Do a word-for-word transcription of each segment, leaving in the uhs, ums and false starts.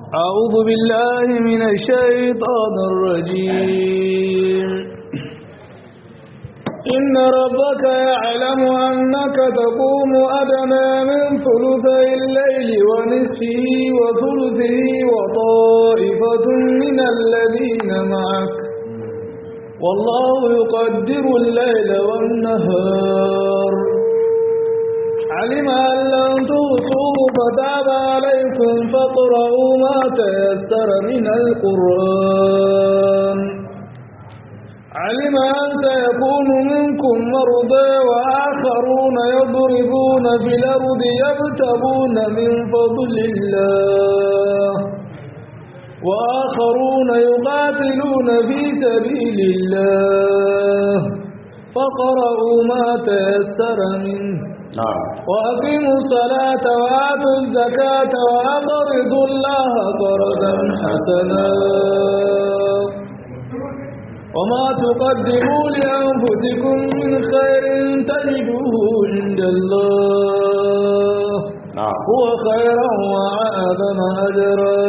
أعوذ بالله من الشيطان الرجيم إن ربك يعلم أنك تقوم أدنى من ثلثي الليل ونصفه وثلثه وطائفة من الذين معك والله يقدر الليل والنهار علم أن لن تحصوه فتاب عليكم فاقرؤوا ما تيسر من القرآن علم أن سيكون منكم مرضى وآخرون يضربون في الأرض يبتغون من فضل الله وآخرون يقاتلون في سبيل الله فاقرؤوا ما تيسر منه نعم وأقيموا الصلاة وآتوا الزكاة وأقرضوا الله قرضا حسنا وما تقدموا لأنفسكم من خير تجدوه عند الله هو خيرا وأعظم أجرا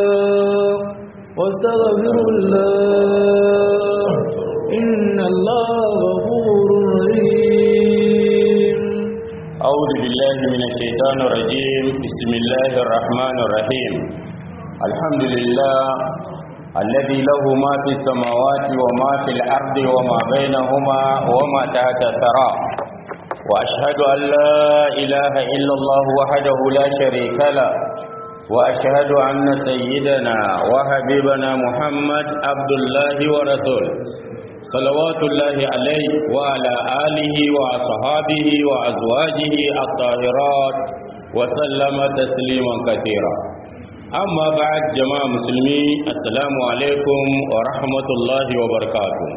واستغفروا الله إن الله غفور رحيم. أعوذ بالله من الشيطان الرجيم. بسم الله الرحمن الرحيم. الحمد لله الذي له ما في السماوات وما في الأرض وما بينهما وما تحت الثرى وأشهد أن لا إله إلا الله وحده لا شريك له وأشهد أن سيدنا وحبيبنا محمد عبد الله ورسوله صلوات الله عليه وعلى آله وأصحابه وأزواجه الطاهرات وسلم تسليما كثيرا. أما بعد جماعة مسلمين السلام عليكم ورحمة الله وبركاته.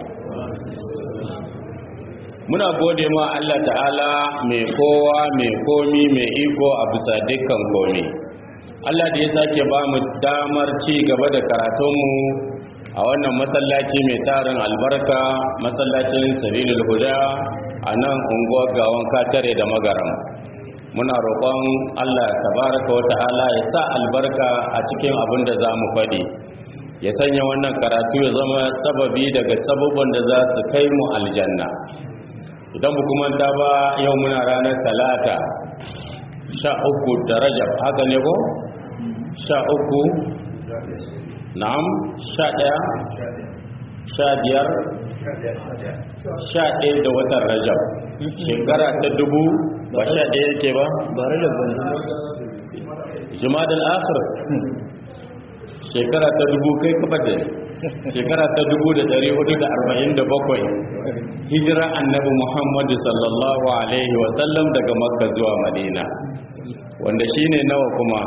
muna gode ma Allah ta'ala mai kowa mai komi mai iko a bisa dukkan komi. Allah da ya sake ba mu damar ci gaba da karatunmu a wannan masallaci mai tarin albarka, masallacin Sabilul Huda a nan unguwar Gawan Katare da Magaram. Muna roƙon Allah tabaraka wa ta'ala ya sa albarka a cikin abin da za mu faɗi, ya sanya wannan karatu ya zama sababi daga sababban da za su kai mu aljanna. Idan ba kuma ta ba yau muna ranar talata sha uku da Rajab, haka ne ko? sha uku na'am sha ɗaya sha biyar sha ɗaya da watan Rajab shekara ta dubu ba sha ɗaya yake ba? ba Rajab ba ne Jumadal Akhir shekara ta dubu kai kafa da shekara ta dubu da ɗari hudu da arba'in da bakwai hijira annabi Muhammadu sallallahu alaihi wasallam daga Makka zuwa Madina, wanda shine nawa kuma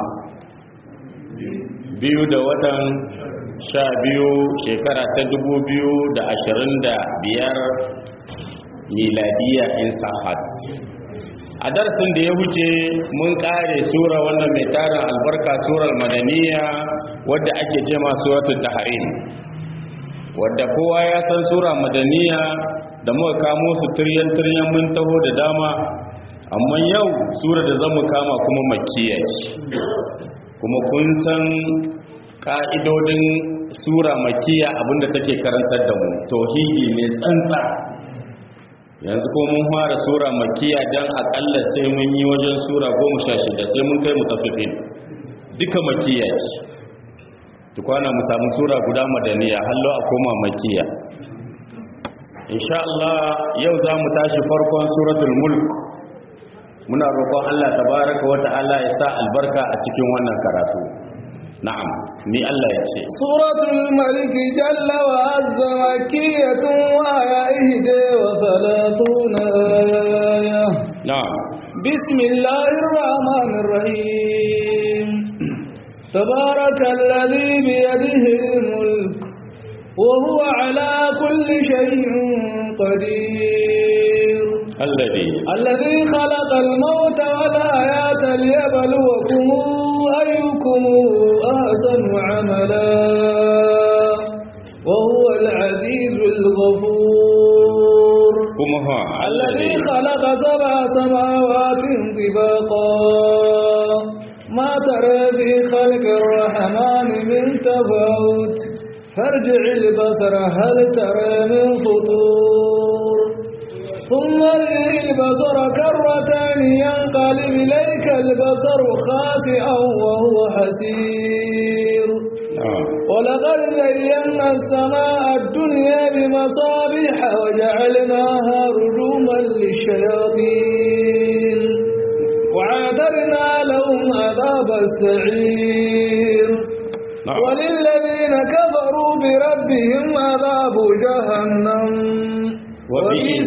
biyu da watan sha biyu shekara ta dubu biyu da ashirin da biyar miladiya in sahat. A darasin da ya wuce mun kare sura wannan mai tarin albarka, surar madaniya wadda ake cema suratul tahrim, wadda kowa ya san sura madaniya da muka kamo su tiryan tiryan mun taho da dama, amma yau sura da zamu kama kuma makkiya ce. Kuma kun san ka'idodin sura makkiya abinda take karantar da mu tauhidi ne tsantsa. Yanzu ko mun fara sura makkiya dan akalla sai mun yi wajen sura goma sha shida sai mun kai mutaffifin, duka makkiya ce. Tukwana mu samu sura guda madaniya hallo a koma makkiya. Insha Allah yau za mu tashi farkon suratul mulk. Muna roƙon Allah tabaraka wa ta'ala ya sa albarka a cikin wannan karatu. Na'am, ni Allah ya ce suratul malik jalla wa azza makkiyatun wa ayahide wa salatuna aya. Na'am. Bismillahir rahmanir rahim. Tabarakalladhi bi yadihi al-mulk wa huwa ala kulli shay'in qadir. الذي الذي خلق الموت والحياة ليبلوكم أيكم أحسن عملا وهو العزيز الغفور الذي خلق سبع سماوات طباقا ما ترى ترى في خلق الرحمن من تفاوت فارجع البصر هل ترى من فطور ثم ارجع البصر كرتين ينقلب إليك البصر خاسئا وهو حسير ولقد زينا السماء الدنيا بمصابيح وجعلناها رجوما للشياطين وعاذرنا لهم عذاب السعير وللذين كفروا بربهم عذاب جهنم وبئس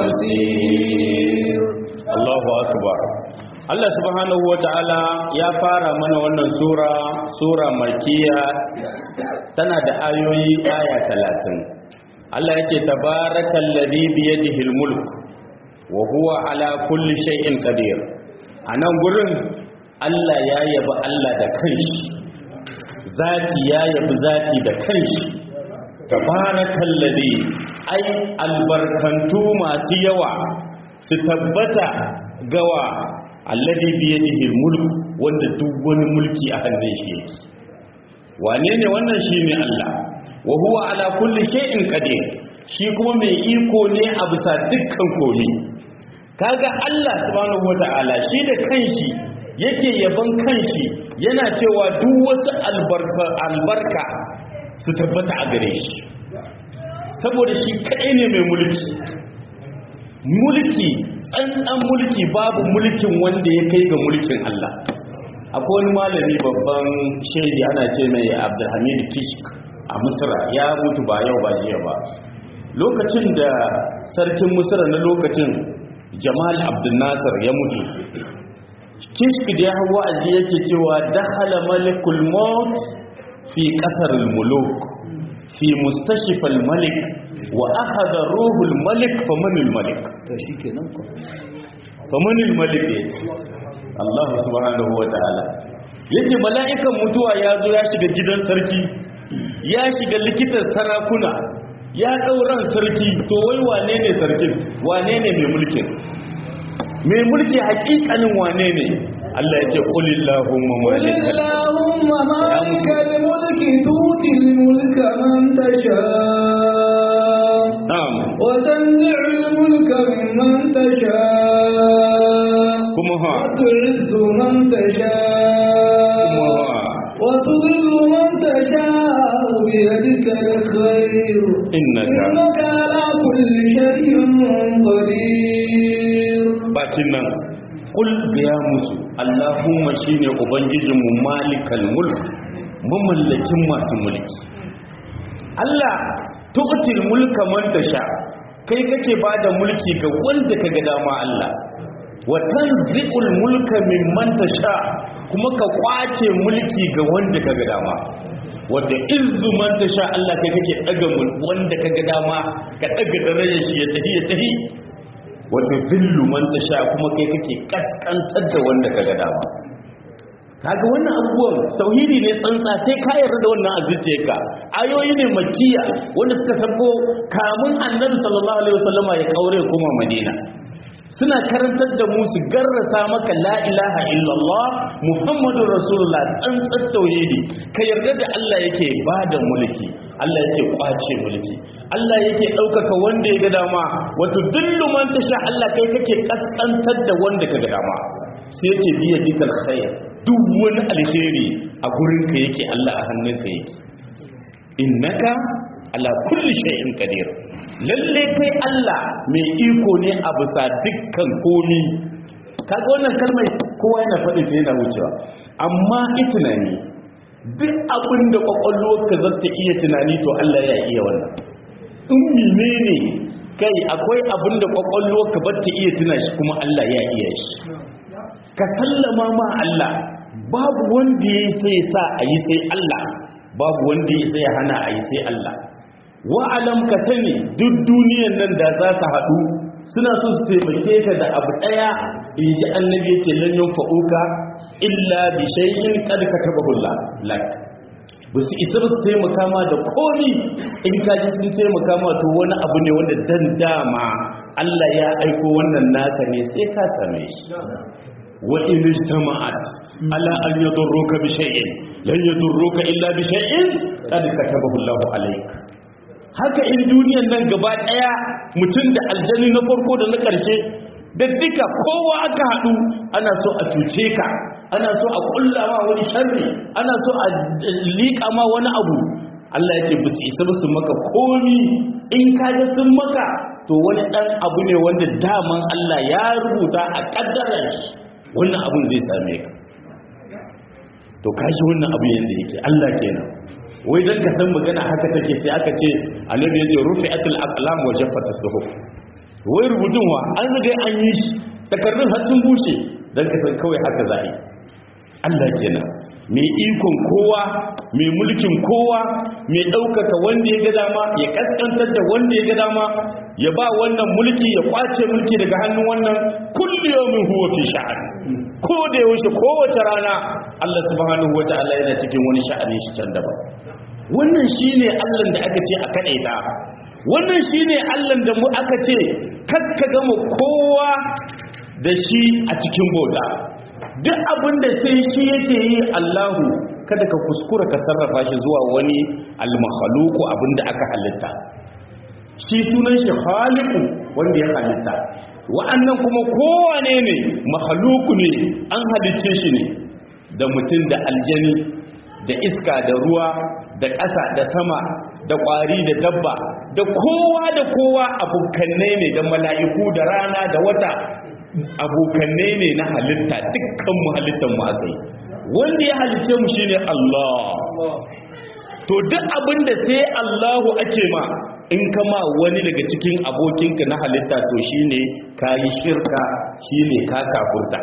المصير. الله أكبر. Allah subhanahu wa ta'ala ya fara mana wannan sura sura makiya tana da ayoyi aya talatin. Allah yake tabarakallazi biyadihil mulk wa huwa ala kulli shay'in qadir. Anan gurin Allah ya yabi Allah da kanshi, zati ya yabi zati da kanshi. Tabarakallazi ai albarkantu masu yawa su tabbata gawa alladhi bi yadihi al-mulk wanda duk wani mulki a hannun shi yake. Wane ne wannan? Shine Allah. Wa huwa ala kulli shay'in qadir. Shi kuma mai iko ne a bisa dukkan komai. Kaga Allah subhanahu wata'ala shi da kanshi yake yaban kanshi yana cewa duk wasu albarka albarka su tabbata a gare shi. Saboda shi kadai ne mai mulki. Mulki ɗanɗan mulki babu mulkin wanda ya kai ga mulkin Allah. Akwai wani malami babban shaidi ana ce mai Abdulhamid Kishk a Misra, ya mutu ba yau ba jiya ba. Lokacin da sarkin Misra na lokacin Jamal Abdul Nasir ya mutu, Kishk da ya hau wa'azi yake cewa dakhala malikul maut fi qasril muluk fi mustashfal malik wa akhadha ruhul malik famanil malik. to shikenan ko famanil malik yace Allah subhanahu wa ta'ala yace mala'ikan mutuwa ya zo ya shiga gidan sarki, ya shiga likitan sarakuna, ya dauran sarki. To wai wane ne sarkin? Wane ne mai mulkin? mai mulki hakikanin wane ne? Allah yace qulillahumma malikal Allahumma malikal mulki tutil mulka man tasha na'am wa tanzi'ul mulka mimman tasha kuma ha wa tu'izzu man tasha kuma ha wa tudhillu man tasha bi yadika al-khayr innaka innaka ala kulli shay'in qadir. bakin nan kul biya musu Allahumma shine ubangijinmu malikal mulk, mamallakin masu mulki. Allah tu'til mulka man tasha, kai kake bada mulki ga wanda kaga dama Allah. Wa tanzi'ul mulka mimman tasha, kuma ka kwace mulki ga wanda kaga dama. Wa ta'izzu man tasha, Allah kai kake daga wanda kaga dama, ka daga darajar shi ya tahi ya tahi. Wata zillu man tasha, kuma kai kake kaskantar da wanda kaga dama. Kaga wannan abubuwan tauhidi ne tsantsa, sai ka yarda da wannan azuciyarka. Ayoyi ne makkiya wanda suka sabo kamun Annabi sallallahu alaihi wasallama ya kaure kuma Madina. Suna karantar da mu su garrasa maka la ilaha illallah Muhammadur Rasulullah, tsantsar tauhidi. Ka yarda da Allah yake bada mulki, Allah yake kwace mulki, Allah yake ɗaukaka wanda ya ga dama. Wato dullu man tasha, Allah kai kake kaskantar da wanda ka ga dama. Sai yace biya dikal khair, duk wani alheri a gurin ka yake, Allah a hannunka yake. Innaka ala kulli shay'in qadir. Lalle kai Allah mai iko ne a bisa dukkan komi. Kaga wannan kalmar kowa yana faɗi ta yana wucewa, amma itinani duk abin da kwakwalwarka za ta iya tunani to Allah ya iya wannan. In menene kai akwai abin da kwakwalwarka ba ta iya tuna shi kuma Allah ya iya shi. Ka sallama ma Allah, babu wanda ya sai sa a yi sai Allah, babu wanda ya sai hana a yi sai Allah. Wa'alam ka sani duk duniyan nan da za su haɗu suna so su taimake ka da abu ɗaya, in ji annabi ya ce lan yanfa'uka illa bi shay'in qad katabahu Allah lak. Ba su isa ba su taimaka ma da komi, in ka ji sun taimaka ma to wani abu ne wanda dan dama Allah ya aiko wannan naka ne sai ka same shi. wa in ijtama'at ala an yadurruka bi shay'in lan yadurruka illa bi shay'in qad katabahu Allahu alayk. Haka in duniyan nan gaba daya mutum da aljani na farko da na karshe da duka kowa aka hadu ana so a cuce ka, ana so a kulla ma wani sharri, ana so a liƙa ma wani abu, Allah ya ce ba su isa ba su maka komi. In kaga sun maka to wani dan abu ne wanda daman Allah ya rubuta a kaddarar shi wannan abun zai same ka. To kashi wannan abu yanda yake Allah kenan. Wai dan ka san magana haka take sai aka ce annabi ya ce rufi'atul aqlam wa jaffatus suhuf. Wai rubutun wa an riga an yi shi takardun har sun bushe dan ka san kawai haka zai. Allah kenan mai ikon kowa, mai mulkin kowa, mai ɗaukaka wanda ya ga dama, ya kaskantar da wanda ya ga dama, ya ba wannan mulki ya kwace mulki daga hannun wannan. Kullu yawmin huwa fi sha'an. Ko da yaushe kowace rana Allah subhanahu wata'ala yana cikin wani sha'ani shi can daban. Wannan shine Allah da aka ce a kadaita. Wannan shine Allah da mu aka ce kakka gama kowa da shi a cikin bauta. Duk abinda sai shi yake yi Allahu, kada ka kuskura ka sarrafa shi zuwa wani al-makhluqu abinda aka halitta. Shi sunan shi khaliqu wanda ya halitta. Wa'annan kuma kowane ne makhluqu ne, an halicce shi ne da mutum da aljani da iska da ruwa da ƙasa da sama da ƙwari da dabba da kowa da kowa abokanai ne, da mala'iku da rana da wata abokanai ne na halitta. Dukkan mu halittar mu akai wanda ya halice mu shine Allah. To duk abinda sai Allahu ake ma, in kama wani daga cikin abokinka na halitta to shine kayi shirka, shine ka kafurta.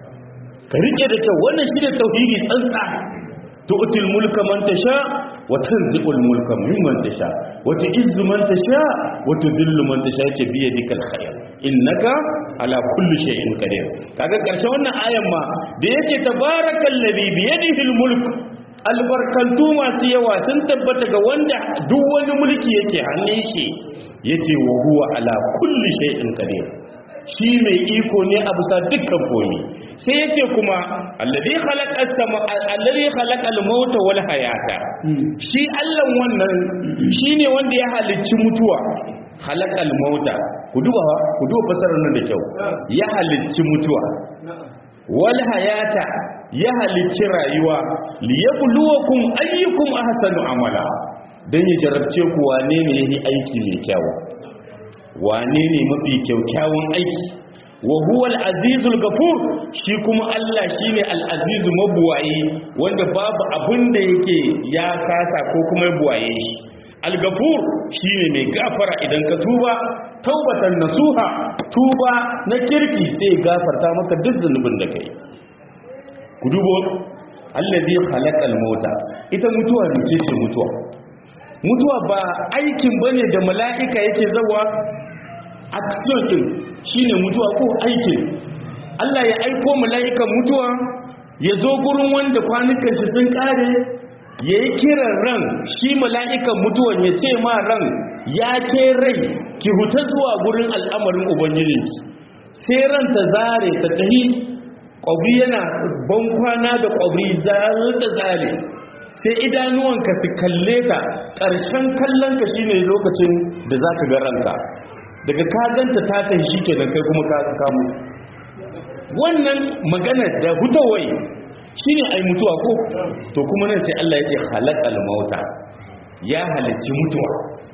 Ka rike da kyau wannan shine tauhidi tsantsa. tu'til mulka man tasha wa tanzi'ul mulka mimman tasha wa tu'izzu man tasha wa tudhillu man tasha, yace bi yadikal khair innaka ala kulli shay'in qadir. Kaga karshe wannan ayan ma da yace tabarakallazi bi yadihil mulk, albarkantu masu yawa sun tabbata ga wanda duk wani mulki yake hannun shi, yace wa huwa ala kulli shay'in qadir, shi mai iko ne a bisa dukkan komai. Sai yace kuma alladhi khalaqa as-sama alladhi khalaqa al-mauta wal hayata, shi Allah wannan shine wanda ya halicci mutuwa. Khalaqa al-mauta, ku duba ku duba fasarar nan da kyau, ya halicci mutuwa. Wal hayata, ya halicci rayuwa. Liyabluwakum ayyukum ahsanu amala, dan ya jarabce ku wane ne yayi aiki mai kyau, wane ne mafi kyakkyawan aiki. Wa huwa al-azizul ghafur, shi kuma Allah shine al-azizu mabuwayi wanda babu abin da yake ya kasa ko kuma buwaye shi. Al-ghafur shine mai gafara idan ka tuba taubatan nasuha, tuba na kirki sai gafarta maka duk zunubin da kai. Ku dubo allazi khalaqal mauta, ita mutuwa ce ce mutuwa. Mutuwa ba aikin bane da mala'ika yake zawa action din shine mutuwa ko aikin. Allah ya aiko mala'ikan mutuwa ya zo gurin wanda kwanukan shi sun kare, ya yi kiran ran, shi mala'ikan mutuwan ya ce ma ran ya ke rai ki huta zuwa gurin al'amarin ubangijinki. Sai ran ta zare ta tahi, ƙwabri yana ban kwana da ƙwabri zare ta zare, sai idanuwanka su kalle ka, ƙarshen kallonka shine lokacin da za ka ga ranka. Daga ka ganta ta tafi shi ke da kai kuma ka kamu. Wannan magana da hutawai shi ne ai mutuwa ko? To kuma nan sai Allah ya ce halakal mauta, ya halicci mutuwa.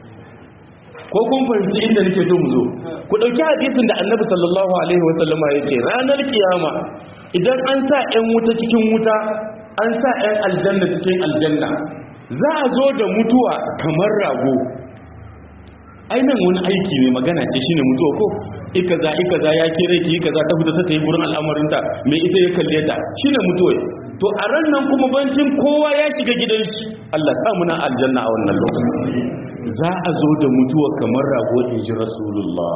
Ko kun fahimci inda nake so mu zo? Ku ɗauki hadisin da Annabi sallallahu alaihi wa sallama ya ce ranar kiyama idan an sa 'yan wuta cikin wuta, an sa 'yan aljanna cikin aljanna, za a zo da mutuwa kamar rago. Ainihin wani aiki ne, magana ce shine mutuwa ko? Ikaza ikaza ya kere ki ikaza ta fita ta tayi gurin al'amarinta, mai ita ya kalle ta, shine mutuwa. To a ran nan kuma bancin kowa ya shiga gidan shi, Allah sa muna aljanna a wannan lokaci. Za a zo da mutuwa kamar rago, in ji Rasulullah.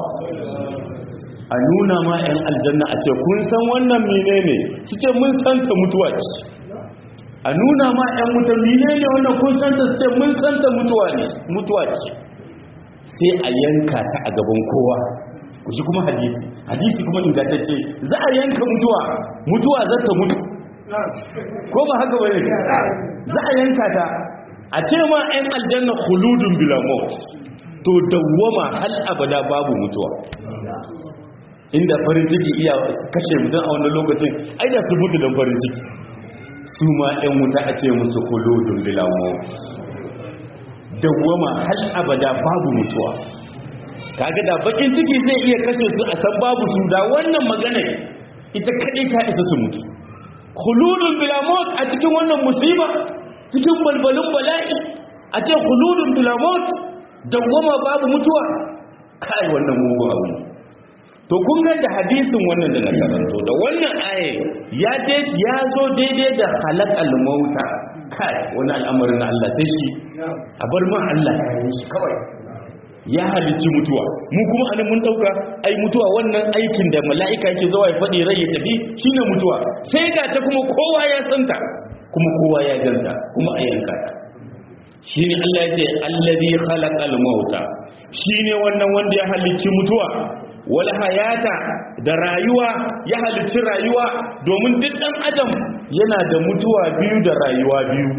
A nuna ma 'yan aljanna a ce kun san wannan menene? Su ce mun san ta mutuwa ce. A nuna ma 'yan mutum menene wannan kun san ta? Su ce mun san ta mutuwa ne, mutuwa ce. Sai a yanka ta a gaban kowa, ku ji kuma hadisi hadisi kuma ingantacce za a yanka mutuwa mutuwa za ta mutu ko ba haka bane za a yanka ta a ce ma ɗan aljanna khuludun bila maut to dawwama hal abada babu mutuwa inda farin ciki iya kashe mutum a wannan lokacin ai da su mutu don farin ciki su ma ɗan wuta a ce musu khuludun bila maut dawwama hal abada babu mutuwa kaga da bakin ciki zai iya kashe su a san babu su da wannan magana ita kadai ta isa su mutu khuludun bila maut a cikin wannan musiba cikin balbalin bala'i a ce khuludun bila maut dawwama babu mutuwa kai wannan mugu abu to kun ga da hadisin wannan da na karanto da wannan aye ya dai ya zo daidai da halakal mauta kai wani al'amarin na Allah sai shi a bar ma Allah ya yi shi kawai ya halicci mutuwa mu kuma anan mun dauka ai mutuwa wannan aikin da mala'ika yake zuwa ya fadi rai ya tafi shine mutuwa sai ga ta kuma kowa ya santa kuma kowa ya ganta kuma a yanka ta shine Allah yace allazi khalaqal mauta shine wannan wanda ya halicci mutuwa wal hayata da rayuwa ya halicci rayuwa domin duk dan adam yana da mutuwa biyu da rayuwa biyu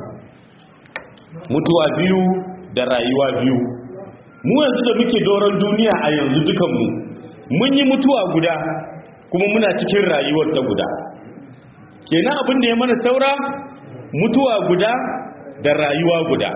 mutuwa biyu da rayuwa biyu mu yanzu da muke doron duniya a yanzu dukanmu mun yi mutuwa guda kuma muna cikin rayuwar ta guda kenan abin da ya mana saura mutuwa guda da rayuwa guda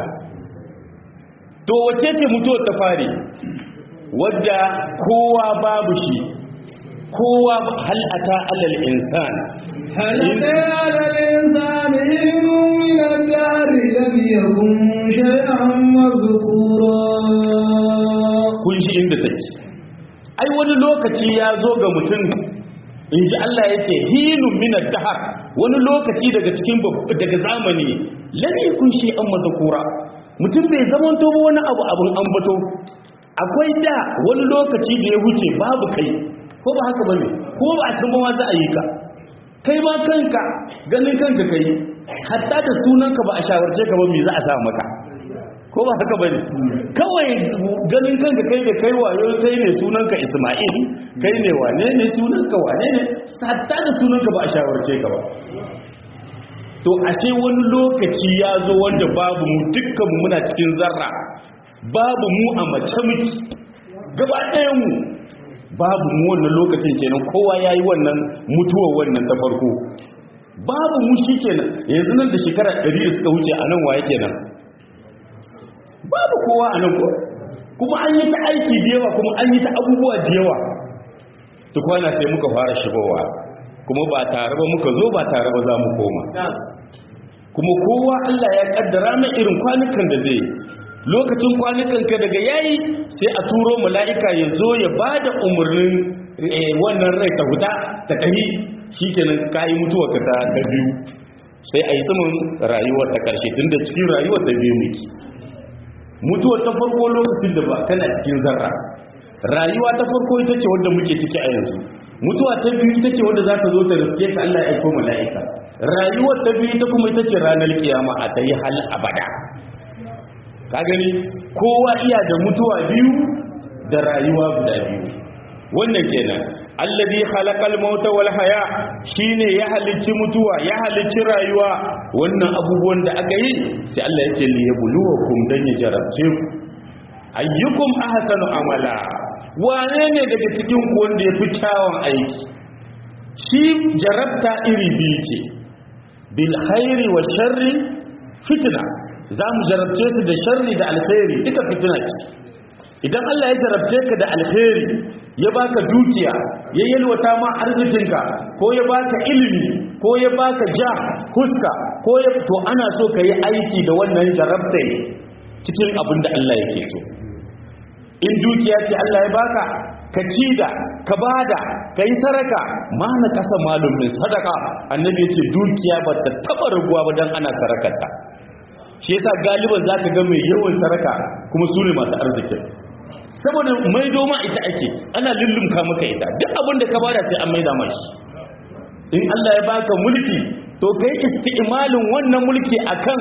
to wace ce mutuwar ta fare wadda kowa babu shi kowa hal'ata alal insan hal'ata alal insan min ad-dahr lam yakun shay'an madhkura kun shi inda take ai wani lokaci ya zo ga mutum inji Allah yace hilun min ad-dahr wani lokaci daga cikin daga zamani lam yakun shay'an madhkura mutum bai zamanto ba wani abu abun ambato akwai da wani lokaci da ya wuce babu kai ko ba haka bane ko ba a tambawa za a yi ka kai ma kanka ganin kanka kai hatta da sunanka ba a shawarce ka ba me za a sa maka ko ba haka bane kawai ganin kanka kai da kai wayo kai ne sunanka Isma'il kai ne wane ne sunanka wane ne hatta da sunanka ba a shawarce ka ba to ashe wani lokaci ya zo wanda babu mu dukkan mu muna cikin zarra babu mu a mace miki gaba ɗayan mu babu mu wannan lokacin kenan kowa yayi wannan mutuwa wannan ta farko babu mu shikenan yanzu nan da shekara ɗari da suka wuce a nan waye kenan babu kowa a nan ko kuma an yi ta aiki da yawa kuma an yi ta abubuwa da yawa to kwana sai muka fara shigowa kuma ba tare ba muka zo ba tare ba za mu koma kuma kowa Allah ya kaddara mai irin kwanukan da zai lokacin kwanukan ka daga yayi sai a turo mala'ika ya zo ya bada umarnin wannan rai ta huta ta tafi shikenan kai mutuwa ka ta biyu sai a yi tsamin rayuwar ta karshe tunda cikin rayuwar ta biyu miki mutuwar ta farko lokacin da ba kana cikin zarra rayuwa ta farko ita ce wanda muke ciki a yanzu mutuwa ta biyu ita ce wanda za ta zo ta riske ka Allah ya aiko mala'ika rayuwar ta biyu ta kuma ita ce ranar kiyama a tayi hal abada ka gani kowa iya da mutuwa biyu da rayuwa guda biyu wannan kenan alladhi khalaqal mauta wal haya shine ya halicci mutuwa ya halicci rayuwa wannan abubuwan da aka yi sai Allah ya ce li yabluwakum dan ya jarabce ku ayyukum ahsanu amala wane ne daga cikin ku wanda yafi kyawun aiki shi jarabta iri biyu ce bil khairi wa sharri fitna zamu jarabce su da sharri da alkhairi duka fitina ce idan Allah ya jarabce ka da alkhairi ya baka dukiya ya yalwata ma arzikinka ko ya baka ilimi ko ya baka ja huska ko ya to ana so ka yi aiki da wannan jarabtai cikin abin da Allah yake so in dukiya ce Allah ya baka ka ci da ka bada ka yi saraka ma na kasa malum min sadaka annabi yace dukiya ba ta taba raguwa ba dan ana sarakarta shi yasa galiban zaka ga mai yawan saraka kuma su ne masu arziki saboda mai doma ita ake ana lullumka maka ita duk abin da ka bada sai an maida mashi in Allah ya baka mulki to kai isti'malin wannan mulki akan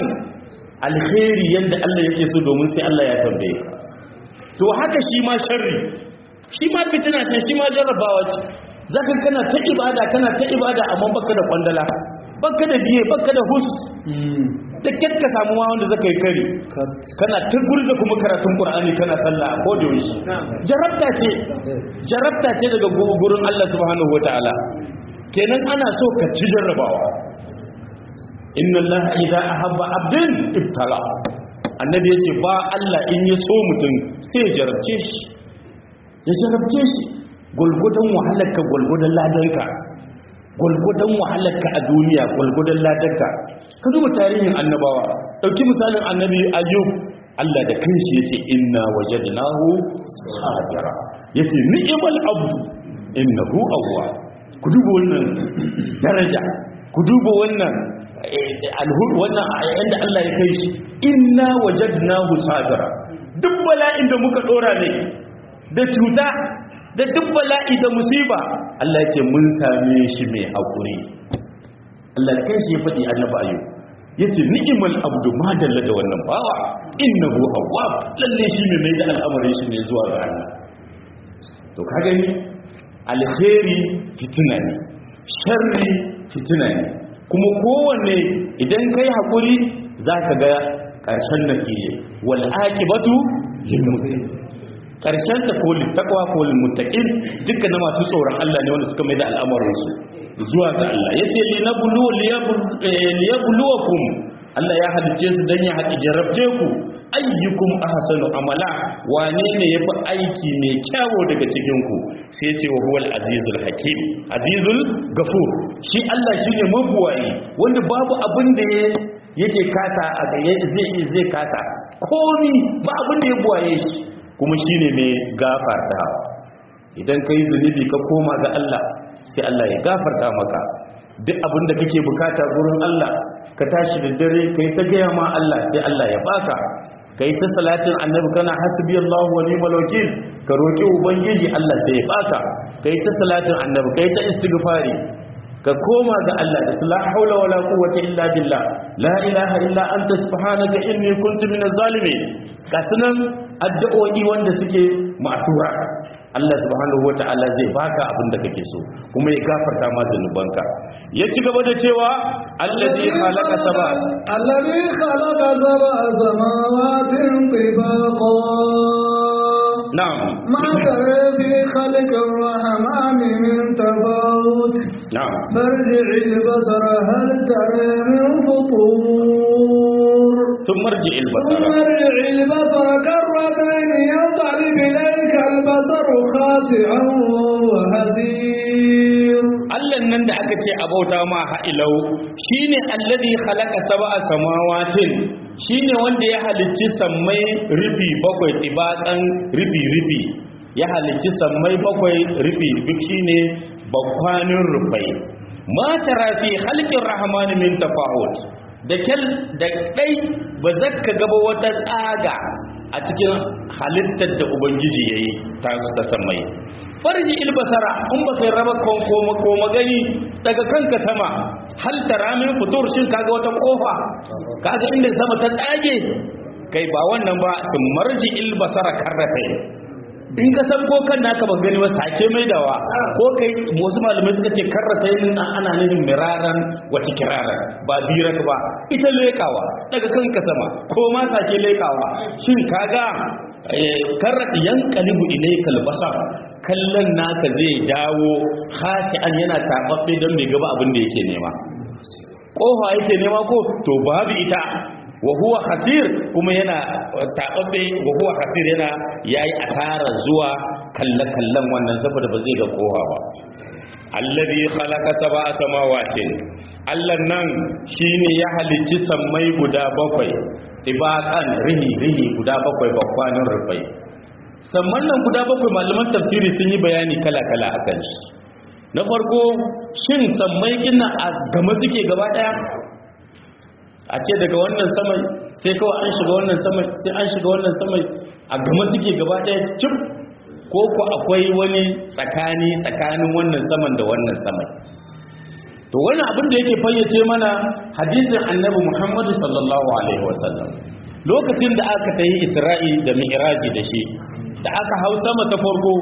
alkhairi yanda Allah yake so domin sai Allah ya tambaye ka to haka shi ma sharri shi ma fitina ce shi ma jarrabawa ce zaka kana ta ibada kana ta ibada amma baka da kwandala baka da biye baka da hus da kyakka samu ma wanda zaka yi kare kana ta gurza kuma karatun Qur'ani kana sallah a koda yaushe jarabta ce jarabta ce daga gurin Allah subhanahu wataala kenan ana so ka ci jarrabawa inna Allah idza ahabba abdin ibtala annabi yace ba Allah in ya so mutum sai ya jarabce shi ya jarabce shi gulgudan wahalarka gulgudan ladanka gulgudan wahalarka a duniya gulgudan ladanka ka duba tarihin annabawa dauki misalin annabi ayyub Allah da kanshi yace inna wajadnahu sabira yace ni'mal abdu innahu awwab ku duba wannan daraja ku duba wannan alhur wannan yanda Allah ya kai shi inna wajadnahu sabira duk bala'in da muka dora ne da cuta da duk bala'i da musiba Allah ya ce mun same shi mai hakuri Allah da kanshi ya faɗi annabi ayyub yace ni'mal abdu ma dalla da wannan bawa innahu awwab lalle shi ne mai da al'amarin shi ne zuwa ga Allah to ka gani alkhairi fitina ne sharri fitina ne kuma kowanne idan kai hakuri zaka ga karshen natije wal aqibatu lil muttaqin karshen ta kolin takwa kolin muttaqin dukkan masu tsoron Allah ne wanda suka mai da al'amarin su zuwa ga Allah yace linablu liyabluwakum Allah ya halice su dan ya haɗi jarabce ku ayyukum ahsanu amala wane ne yafi aiki mai kyawo daga cikin ku sai yace wa huwal azizul hakim azizul gafur shi Allah shine mabuwayi wanda babu abin da yake kata a ga zai zai kata komi ba abin da ya buwaye shi kuma shine mai gafarta idan kai zunubi ka koma ga Allah sai Allah ya gafarta maka duk abin da kake bukata gurin Allah ka tashi da dare kai ta gaya ma Allah sai Allah ya baka kai ta salatin annabi kana hasbiyallahu wa ni'mal wakil ka roki ubangiji Allah sai ya baka kai ta salatin annabi kai ta istighfari ka koma ga Allah da la haula wala quwwata illa billah la ilaha illa anta subhanaka inni kuntu minaz zalimin kasunan addu'o'i wanda suke ma'tura Allah subhanahu wata'ala zai baka abin da kake so kuma ya gafarta ma zanubanka ya ci gaba da cewa allazi khalaqa sab'a allazi khalaqa sab'a samawatin tibaqa na'am ma tara fi khalqi ar-rahmani min tafawut na'am farji'il basara hal tara min futur ثم ارجع البصر ثم ارجع البصر كرتين ينقلب إليك البصر خاسعا وهزير Allah nan da aka ce abauta ma ha'ilau shine allazi khalaqa sab'a samawatin shine wanda ya halicci sammai rufi bakwai tibakan rufi rufi ya halicci sammai bakwai rufi duk shine bakwanin rufai ma tara fi khalqir rahmani min tafawut da kyal da dai ba zaka gaba wata tsaga a cikin halittar da ubangiji yayi ta ta samai farji ilbasara in ba kai raba konko ko magani daga kanka sama hal taramin futur shin kaga wata kofa kaga inda sama ta tsage kai ba wannan ba marji ilbasara karrafe in ka san ko kan naka ban gani ba sake mai dawa ko kai wasu malamai suka ce karrata yin ana nufin miraran wata kiraran ba birak ba ita lekawa daga kanka sama ko ma sake lekawa shin kaga karrata yankalibu ilaikal basar kallon naka zai dawo khasi'an yana tababbe don bai gaba abin da yake nema kofa yake nema ko to babu ita wa huwa khasir kuma yana tababbe wa huwa khasir yana yayi asara zuwa kallakallan wannan saboda ba zai ga kowa ba alladhi khalaqa sab'a samawati Allah nan shine ya halicci sammai guda bakwai ibaqan rihi rihi guda bakwai bakwanin rufai samman nan guda bakwai malaman tafsiri sun yi bayani kala kala akan shi na farko shin sammai kina a gama suke gaba daya a ce daga wannan samai sai kawai an shiga wannan samai sai an shiga wannan samai a gama suke gaba daya cip ko ku akwai wani tsakani tsakanin wannan saman da wannan samai to wannan abin da yake fayyace mana hadisin annabi Muhammad sallallahu alaihi wasallam lokacin da aka tayi Isra'i da Mi'raji da shi da aka hau sama ta farko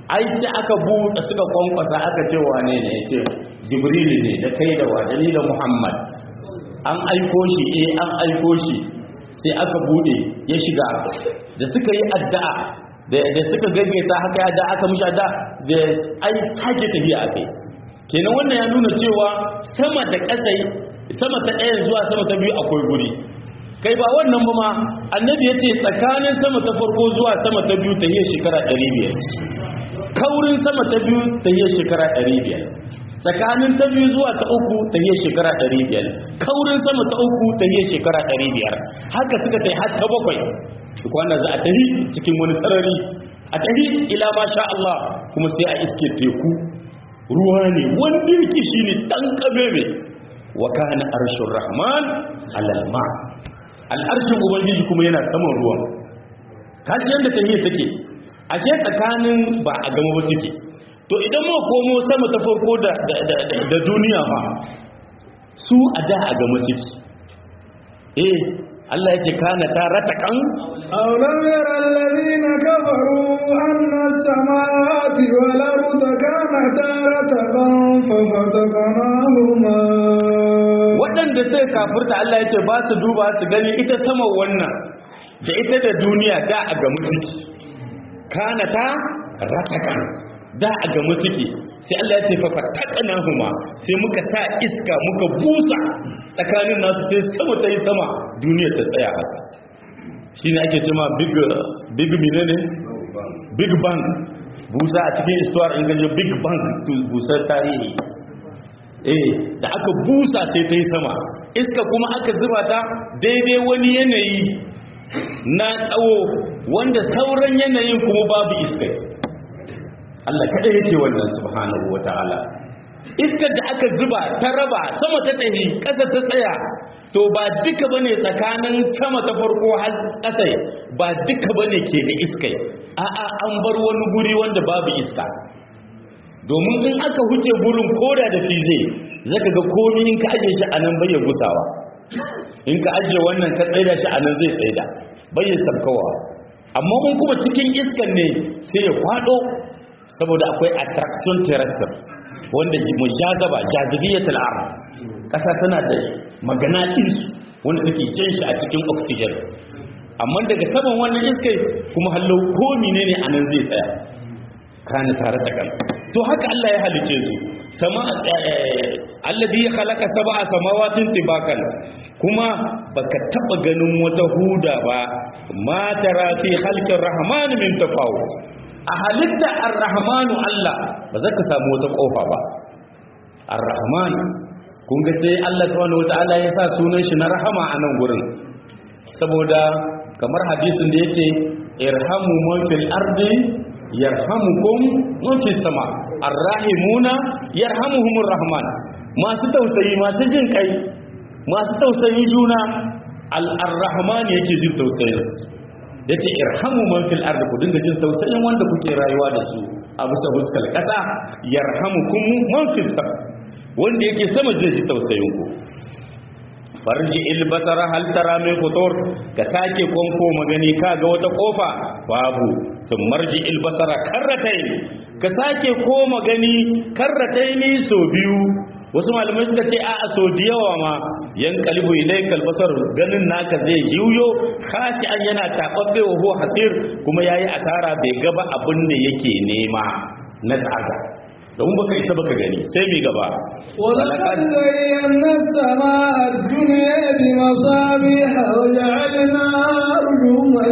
ai sai aka buɗe suka kwankwasa aka ce wane ne ce jibrilu ne da kai da wajani da muhammad an aiko shi eh an aiko shi sai aka buɗe ya shiga da suka yi addu'a da suka gaggaita haka ya da aka mishi addu'a da ai take tafiya akai kenan wannan ya nuna cewa sama da ƙasa sama ta ɗaya zuwa sama ta biyu akwai guri kai ba wannan ba ma annabi ya ce tsakanin sama ta farko zuwa sama ta biyu ta yi shekara ɗari biyar kaurin sama ta biyu ta yi shekara ɗari biyar tsakanin ta biyu zuwa ta uku ta yi shekara ɗari biyar kaurin sama ta uku ta yi shekara ɗari biyar haka suka ta yi har ta bakwai kwana za a tafi cikin wani sarari a tafi ila masha Allah kuma sai a iske teku ruwa ne wanda yake shine dan kabebe wa kana arshur rahman alal ma al'arshin ubangiji kuma yana saman ruwan kaji yanda tahiyya take ashe tsakanin ba a gama ba suke to idan mu komo sama ta farko da da duniya fa su a da a gama suke eh Allah yake kana ta ratakan أولم يرى الذين كفروا أن السماوات والأرض كانتا رتقا ففتقناهما waɗanda sai kafirta Allah ya ce ba su duba su gani ita sama wannan da ita da duniya da a ga musiki kana ta ratakan da a ga musiki sai Allah ya ce fa fataqnahuma sai muka sa iska muka busa tsakanin nasu sai sama ta yi sama duniya ta tsaya haka shine ake cewa big big menene big bang busa a cikin histoire in gaje big bang to busar tarihi eh da aka busa sai ta yi sama iska kuma aka zuba ta daidai wani yanayi na tsawo wanda sauran yanayin kuma babu iska Allah kada yake wannan subhanahu wataala iskar da aka zuba ta raba sama ta tahi ƙasa ta tsaya to ba duka bane tsakanin sama ta farko har ƙasa ba duka bane ke da iskai a'a an bar wani guri wanda babu iska domin in aka huce gurin koda da fize zaka ga komai in ka aje shi anan bai gusawa in ka aje wannan ka tsaida shi anan zai tsaida bai sabkawa amma mun kuma cikin iskan ne sai ya kwado saboda akwai attraction terrestrial wanda mujazaba jazibiyatul ard kasa tana da maganatis wanda take jin shi a cikin oxygen amma daga saman wannan iskai kuma hallo ko menene anan zai tsaya kana tare da kan to haka Allah ya halice su sama alladhi khalaqa sab'a samawatin tibakan kuma baka taba ganin wata huda ba ma tara fi khalqir rahman min tafawut a halitta ar-rahmanu Allah ba za ka samu wata kofa ba ar-rahman kun ga sai Allah subhanahu wataala ya sa sunan shi na rahama a nan gurin saboda kamar hadisin da yace irhamu man fil ardi yarhamukum man fis sama ar-rahimuna yarhamuhumur rahman masu tausayi masu jin kai masu tausayi juna al-rahman yake jin tausayin yace irhamu man fil ardi ku dinga jin tausayin wanda kuke rayuwa da su a bisa huskal kasa yarhamukum man fis sama wanda yake sama zai ji tausayin ku farji ilbasara hal tara min futur ka sake konko magani kaga wata kofa babu sun marji ilbasara karratain ka sake ko magani karrataini so biyu wasu malamai suka ce a'a so da yawa ma yan qalbu ilaykal basar ganin naka zai yiwo kasi an yana tababbe wa huwa hasir kuma yayi asara bai gaba abin da yake nema na tsaga don baka isa baka gani sai mi gaba ولقد زينا السماء الدنيا بمصابيح وجعلناها رجوما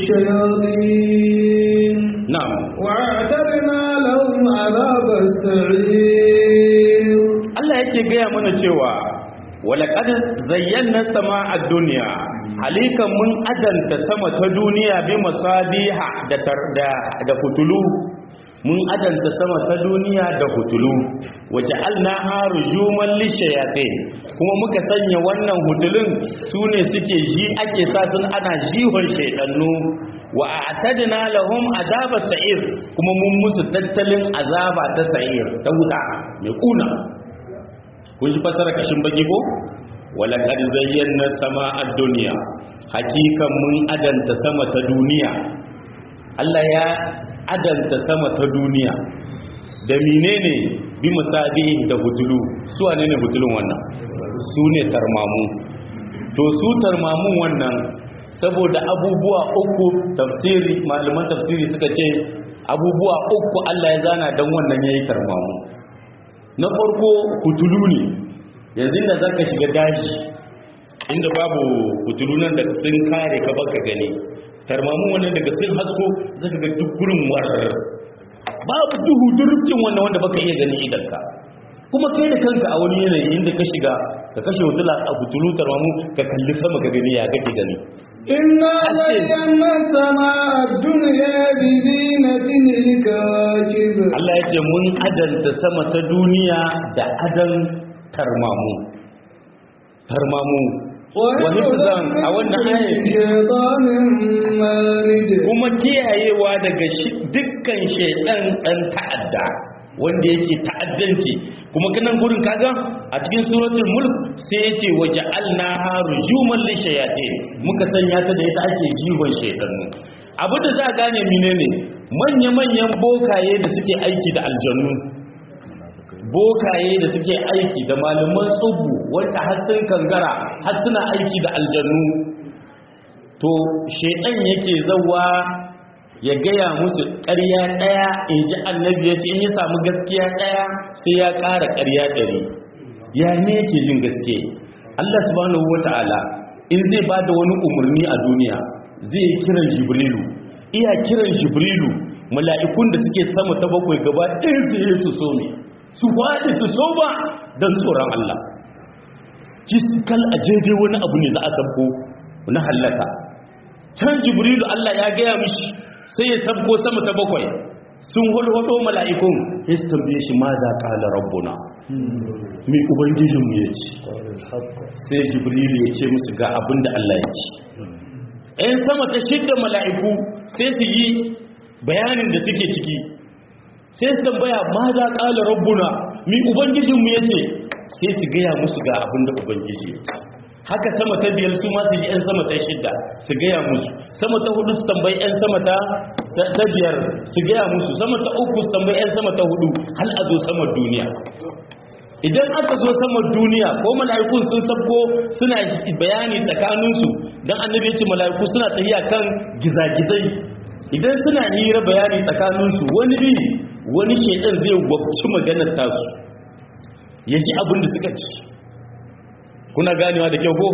للشياطين na'am واعتدنا لهم عذاب السعير Allah yake gaya mana cewa walaqad zayyana sama'a dunya halikan mun adanta sama ta duniya bi masabiha da da da fitulu mun adanta sama ta duniya da hutulu waja'alna arjuman lishayatin kuma muka sanya wannan hutulun sune suke ji ake sa sun ana jihon shaytanu wa a'tadna lahum azaba sa'ir kuma mun musu tattalin azaba ta sa'ir ta wuta mai kuna kun ji fasara kashin baki ko wala qad zayyana sama'a dunya hakikan mun adanta sama ta duniya Allah ya adanta sama ta duniya da menene bi musabi da butulu su wane ne butulun wannan su ne tarmamu to su tarmamun wannan saboda abubuwa uku tafsiri malaman tafsiri suka ce abubuwa uku Allah ya zana dan wannan yayi tarmamu na farko butulu ne yanzu da zaka shiga daji inda babu butulu nan da sun kare ka baka gani tarmamun wannan daga sun hasko zaka ga duk gurin warar babu duhu durubcin wannan wanda baka iya gani idanka kuma kai da kanka a wani yanayi inda ka shiga ka kashe wutula a butulu tarmamu ka kalli sama ka gani ya kake gani inna zayyana sama'a dunya bi zinatin al-kawakib Allah yace mun adanta sama ta duniya da adan tarmamu tarmamu wani zan a wannan ayat kuma kiyayewa daga dukkan shaidan dan ta'adda wanda yake ta'addanci kuma kanan gurin kaga a cikin suratul mulk sai yace waja'alnaha rujuman lishayatin muka sanya ta da ita ake jihon shaidannu abu da za a gane menene manya manyan bokaye da suke aiki da aljannu bokaye da suke aiki da malaman tsubu wanda har sun kangara har suna aiki da aljannu to shedan yake zawa ya gaya musu ƙarya ɗaya in ji annabi ya ce in ya samu gaskiya ɗaya sai ya ƙara ƙarya ɗari ya ne yake jin gaske Allah subhanahu wata'ala in zai ba da wani umarni a duniya zai kiran jibrilu iya kiran jibrilu mala'ikun da suke sama ta bakwai gaba ɗaya su su so ne su faɗi su so ba don tsoron Allah fiskal a jeje wani abu ne za a sabko na hallaka can jibrilu Allah ya gaya mishi sai ya sabko sama ta bakwai sun hulhudo mala'ikun ya su tambaye shi ma za ƙala rabbuna mai ubangijinmu ya ce sai jibrilu ya ce musu ga abin da Allah ya ce ‘yan sama ta shidda mala'iku sai su yi bayanin da suke ciki sai su tambaya ma za ƙala rabbuna mi ubangijinmu ya ce sai su gaya musu ga abin da ubangiji ya ce haka sama ta biyar su masu ji 'yan sama ta shidda su gaya musu sama ta hudu su tambayi 'yan sama ta biyar su gaya musu sama ta uku su tambayi 'yan sama ta hudu hal a zo sama duniya idan aka zo sama duniya ko mala'ikun sun sabko suna bayani tsakaninsu don annabi ya ce mala'iku suna tafiya kan gizagizai idan suna hira bayani tsakaninsu wani bi wani shaidan zai gwabci maganar tasu ya ji abin da suka ci kuna ganewa da kyau ko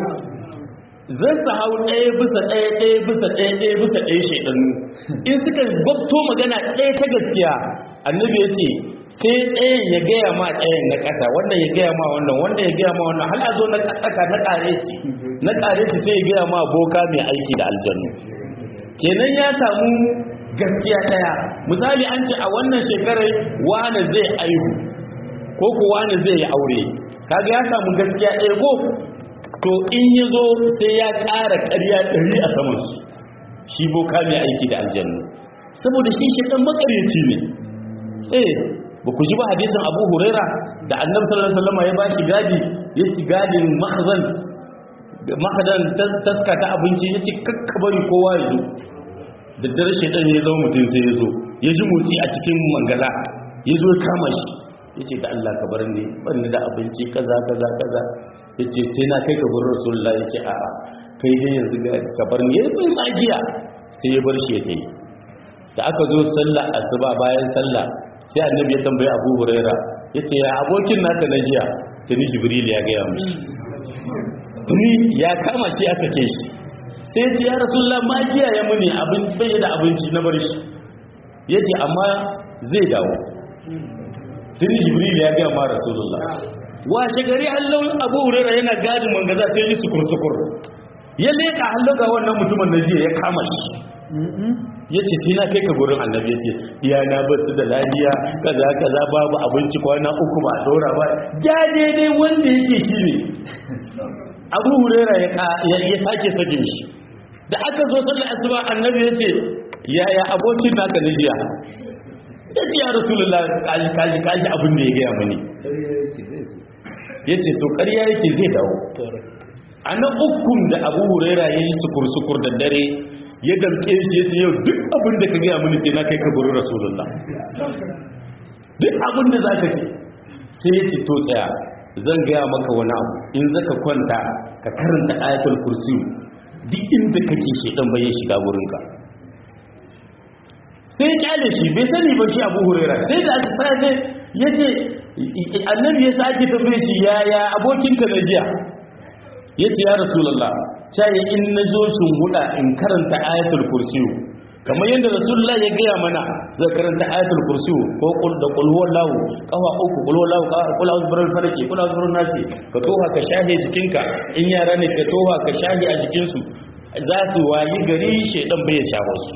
zai su hau ɗaya bisa ɗaya ɗaya bisa ɗaya ɗaya bisa ɗaya shaidanu in suka gwabto magana ɗaya ta gaskiya annabi ya ce sai ɗayan ya gaya ma ɗayan na ƙasa wannan ya gaya ma wannan wannan ya gaya ma wannan hal a zo na ƙasa na ƙare ce na ƙare ce sai ya gaya ma boka mai aiki da aljannu kenan ya samu gaskiya ɗaya misali an ce a wannan shekarar wane zai aihu ko ko wane zai yi aure kaga ya samu gaskiya ɗaya ko to in ya zo sai ya ƙara ƙarya ɗari a samansu shi boka mai aiki da aljannu saboda shi shi ɗan makaryaci ne eh ba ku ji ba hadisin abu huraira da annabi sallallahu alaihi wasallam ya bashi gadi ya ci gadin mahzan mahzan taska ta abinci ya ci kakkabari kowa ya zo da dare shedan ya zo mutum sai ya zo ya ji motsi a cikin mangala ya zo kama shi ya ce da Allah ka bar ni ban da abinci kaza kaza kaza ya ce sai na kai ka bar rasulullah ya ce a'a kai dai yanzu ka bar ni ya bai magiya sai ya bar shi ya kai da aka zo sallah asuba bayan sallah sai annabi ya tambaye Abu Huraira yace ya abokin naka na jiya tuni Jibril ya ga mu tuni ya kama shi aka ke shi sai ya ce ya rasulullah magiya ya muni abin bai da abinci na bar shi yace amma zai dawo tuni Jibril ya ga ma rasulullah washe gari Allah Abu Huraira yana gadin mangaza sai ya sukur sukur ya leka hallo ga wannan mutumin na jiya ya kama shi ya ce tina kai ka gurin annabi ya ce iyana ba su da lafiya kaza kaza babu abinci kwana uku ba a dora ba ja daidai wanda yake shi ne Abu Huraira ya sake sake shi da aka zo sallar asuba annabi ya ce yaya abokin naka na jiya ya ce ya rasulullah kaji kaji kaji abin da ya gaya mani ya ce to ƙarya yake zai dawo a na ukun da Abu Huraira ya yi sukur-sukur da dare ya damke shi ya ce yau duk abin da ka gaya mini sai na kai ka gurin rasulullah duk abin da za ka ce sai ya ce to tsaya zan gaya maka wani abu in zaka kwanta ka karanta ayatul kursi duk inda kake shedan bai ya shiga wurinka sai ya kyale shi bai sani ba shi Abu Huraira sai da aka sai yace annabi ya sake tambaye shi yaya abokinka na jiya yace ya rasulullah sai in nazo shin huda in karanta ayatul kursi kamar yadda rasulullah ya gaya mana zai karanta ayatul kursi ko kul da kul huwallahu kafa uku kul huwallahu kul a'udhu birabbil falaq kul a'udhu birabbin nas ka toha ka shahe jikinka in yara ne ka toha ka shahe a jikin su za su wayi gari shedan bai shawo su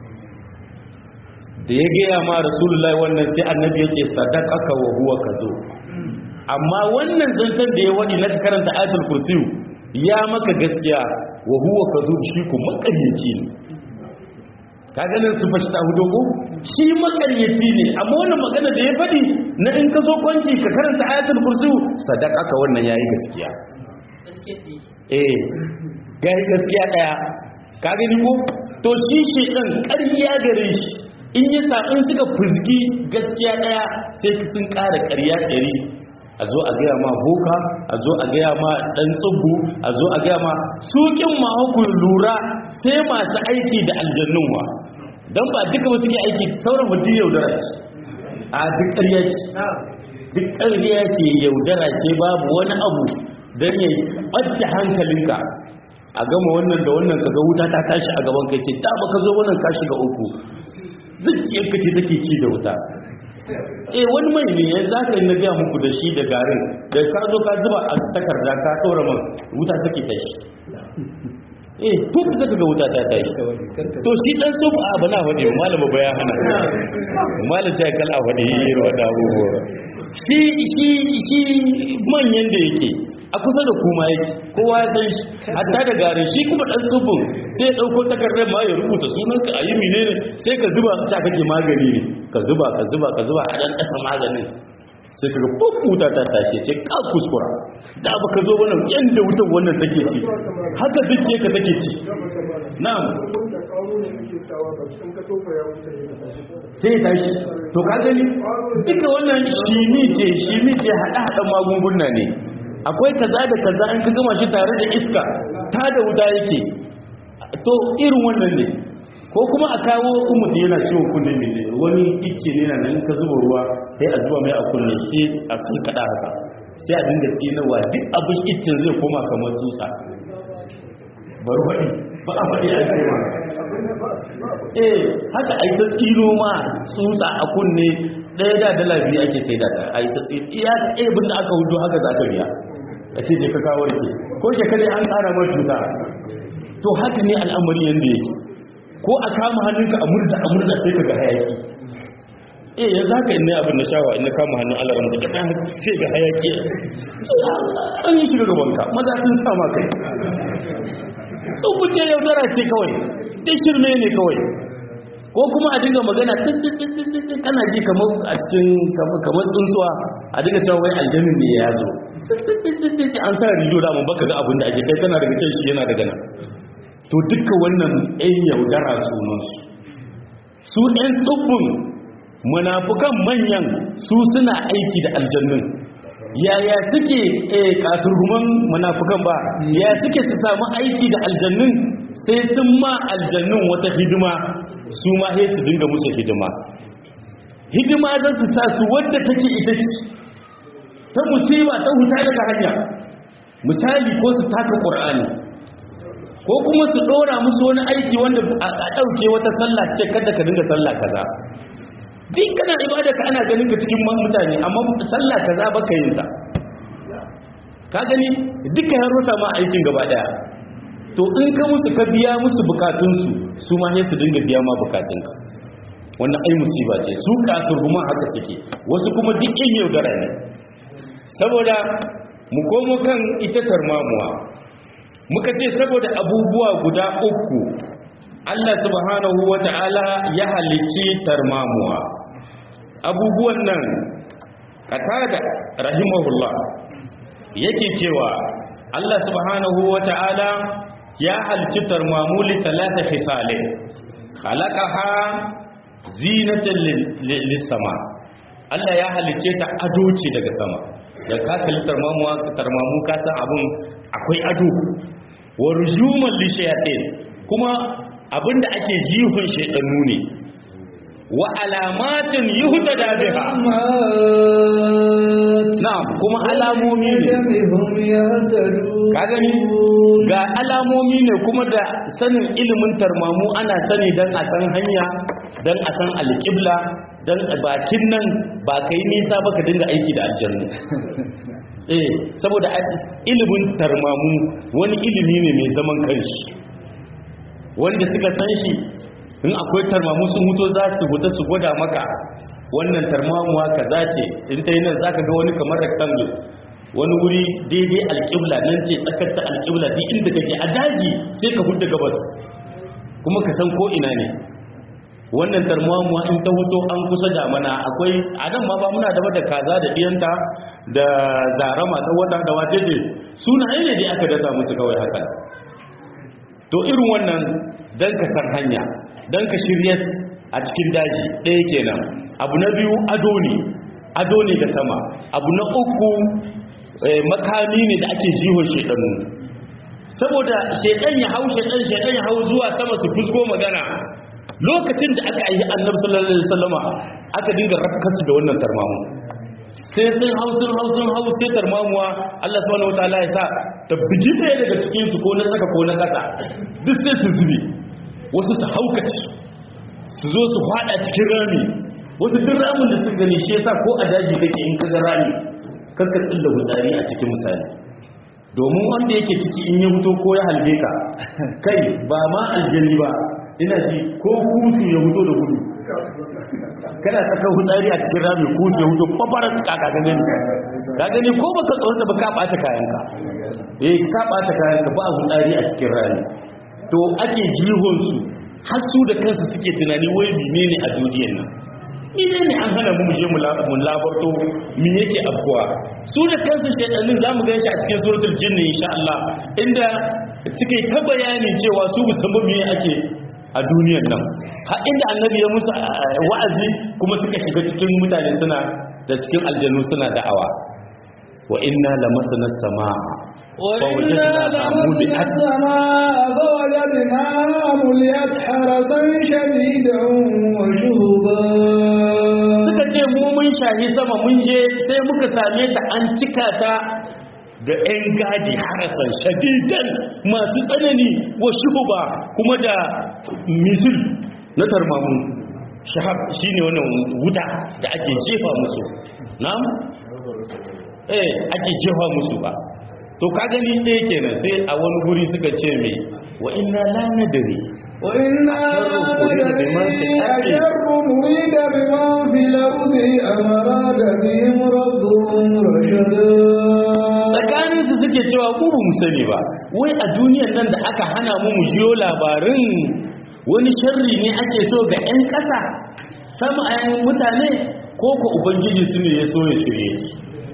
da ya gaya ma rasulullah wannan sai annabi ya ce sadaqaka wa huwa kazo amma wannan zancen da ya wadi na karanta ayatul kursi ya maka gaskiya wa huwa kazo shi ku makaryaci ne ka ganin su fashi ta hudu ko shi makaryaci ne amma wannan magana da ya faɗi na in ka zo kwanci ka karanta ayatul kursi sadaka ka wannan yayi gaskiya eh gai gaskiya daya ka gani ko to shi shi dan ƙarya gare shi in ya sa in suka fuzgi gaskiya daya sai sun ƙara ƙarya ɗari a zo a gaya ma boka a zo a gaya ma ɗan tsubbu a zo a gaya ma sukin mahukun lura sai masu aiki da aljannun wa don ba duka ba suke aiki sauran mutum yaudara ce a duk ƙarya ce duk ƙarya ce yaudara ce babu wani abu don ya ɓadda hankalinka a gama wannan da wannan ka ga wuta ta tashi a gaban kai ce ta ba ka zo wannan ka shiga uku zuciyarka ce take ci da wuta eh wani mai ne ya za ka yi na gaya muku da shi da garin da ka zo ka zuba a takarda ka tsora man wuta take tashi eh ko ka saka ga wuta ta tashi to shi dan sufu a bana wade malama baya hana malam sai kal a wade yi wada abubuwa shi shi shi manyan da yake a kusa da kuma yake kowa ya san shi hatta da garin shi kuma dan sufu sai ya dauko takardar ma ya rubuta sunanka ayi menene sai ka zuba ta kake magani ne ka zuba ka zuba ka zuba a dan dasa maganin sai ka ga wuta ta tashi ce ka kuskura da ba ka zo wannan yanda wutar wannan take ci haka zuciya ka take ci na'am sai ya tashi to ka gani duka wannan shimi ce shimi ce hada hada magunguna ne akwai kaza da kaza an ka gama shi tare da iska ta da wuta yake to irin wannan ne ko kuma a kawo umuti yana ciwon kunne ne wani icce ne na nan ka zuba ruwa sai a zuba mai a kunne sai a kan kada haka sai a dinga tsinawa duk abin iccen zai koma kamar tsutsa bar wadi ba a faɗi a kai ma eh haka ai ta tsino ma tsutsa a kunne ɗaya da dala biyu ake sai da ai ta tsino iya eh bin da aka hudu haka za ka biya a ce je ka kawo rike ko ke kade an ƙara ma cuta to haka ne al'amari yanda yake ko a kama hannunka a murda a murda sai ka ga hayaki eh yanzu haka inda abin da shawa inda kama hannun Allah ran da kan sai ga hayaki an yi shiga gaban ka maza sun sama kai tsubuce yaudara ce kawai duk shirme ne kawai ko kuma a dinga magana tsitsi kana ji kamar a cikin kamar tsuntsuwa a dinga cewa wai aljannu ne ya zo tsitsi an sa rido da mun baka ga abin da ake kai kana daga can shi yana daga nan to duka wannan ɗan yaudara sunansu su ɗan tsubbin munafukan manyan su suna aiki da aljannun yaya suke kasurguman munafukan ba ya suke su samu aiki da aljannun sai sun ma aljannun wata hidima su ma sai su dinga musu hidima hidima za su sa su wadda take ita ce ta musiba ta huta daga hanya misali ko su taka ƙur'ani ko kuma su dora musu wani aiki wanda a dauke wata sallah ce kada ka dinga sallah kaza din kana ibada ka ana ganin ka cikin mutane amma sallah kaza baka yin ta ka gani duka ya rota ma aikin gaba daya to in ka musu ka biya musu bukatun su su ma sai su dinga biya ma bukatun ka wannan ai musiba ce su kasurguma haka suke wasu kuma duk in yaudara ne saboda mu komo kan ita tarmamuwa muka ce saboda abubuwa guda uku Allah subhanahu wata'ala ya halicci tarmamuwa abubuwan nan Qatada rahimahullah yake cewa Allah subhanahu wata'ala ya halicci tarmamu li talata hisale khalaqaha zinatan lis-sama Allah ya halicce ta ado ce daga sama da ka kalli tarmamu tarmamu ka san abun akwai ado wa rujuman lishayatin kuma abinda ake jihun shedanu ne wa alamatin yuhtada biha na'am kuma alamomi ne ka gani ga alamomi ne kuma da sanin ilimin tarmamu ana sani dan a san hanya dan a san alqibla dan bakin nan ba kai nisa ba ka dinga aiki da aljanna eh saboda ilimin tarmamu wani ilimi ne mai zaman kanshi wanda suka san shi in akwai tarmamu sun huto za su huta su gwada maka wannan tarmamuwa kaza ce in ta yi nan za ka ga wani kamar rectangle wani wuri daidai alƙibla nan ce tsakar ta alƙibla duk inda kake a daji sai ka huta gabas kuma ka san ko ina ne wannan tarmamuwa in ta huto an kusa damana akwai a nan ma ba muna da da kaza da diyanta da zarama ta wata da wace ce sunaye ne dai aka dasa musu kawai haka to irin wannan dan ka san hanya dan ka shirya a cikin daji ɗaya kenan abu na biyu ado ne ado ne ga sama abu na uku makami ne da ake jihon shedanu saboda shedan ya hau shedan shedan ya hau zuwa sama su fusko magana lokacin da aka yi annabi sallallahu alaihi wasallama aka dinga rafkarsu da wannan tarmamu sai sun hau sun hau sun hau sai tarmamuwa Allah subhanahu wataala ya sa ta biji ɗaya daga cikin su ko na saka ko na kasa duk sai su zube wasu su haukaci su zo su fada cikin rami wasu duk ramin da suka gani shi yasa ko a daji kake in ka ga rami kanka tsilla hutsari a cikin misali domin wanda yake ciki in ya fito ko ya halbe ka kai ba ma aljanni ba ina ji ko kusu ya fito da gudu kana saka hutsari a cikin rami kusu ya fito babaran kaka ga gani ka gani ko baka tsawon da baka bata kayanka eh ka bata kayanka ba hutsari a cikin rami to ake jihon su har su da kansu suke tunani wai menene a duniyar nan menene an hana mu je mu labarto me yake afkuwa su da kansu shedanin zamu ga shi a cikin suratul jinni insha Allah inda suke ta bayani cewa su musamman me ake a duniyar nan har inda annabi ya musu wa'azi kuma suka shiga cikin mutane suna da cikin aljannu suna da'awa wa inna lamasna as-samaa وإنا لمسنا السماء فوجدناها مليت حرسا شديدا وشهبا suka ce mu mun shahi sama mun je sai muka same ta an cika ta da 'yan gadi harasan shadidan masu tsanani wa shuhuba kuma da misil na tarmamu shahab shine wannan wuta da ake jefa musu na'am eh ake jefa musu ba to ka gani ɗaya kenan sai a wani guri suka ce mai wa inna la nadri wa inna nadri asharru nurida biman fil ardi amara bihim rabbuhum rashada tsakanin su suke cewa ku ba mu sani ba wai a duniyar nan da aka hana mu mu jiyo labarin wani sharri ne ake so ga 'yan ƙasa sama ayan mutane ko ko ubangiji su ne ya so ya shirye su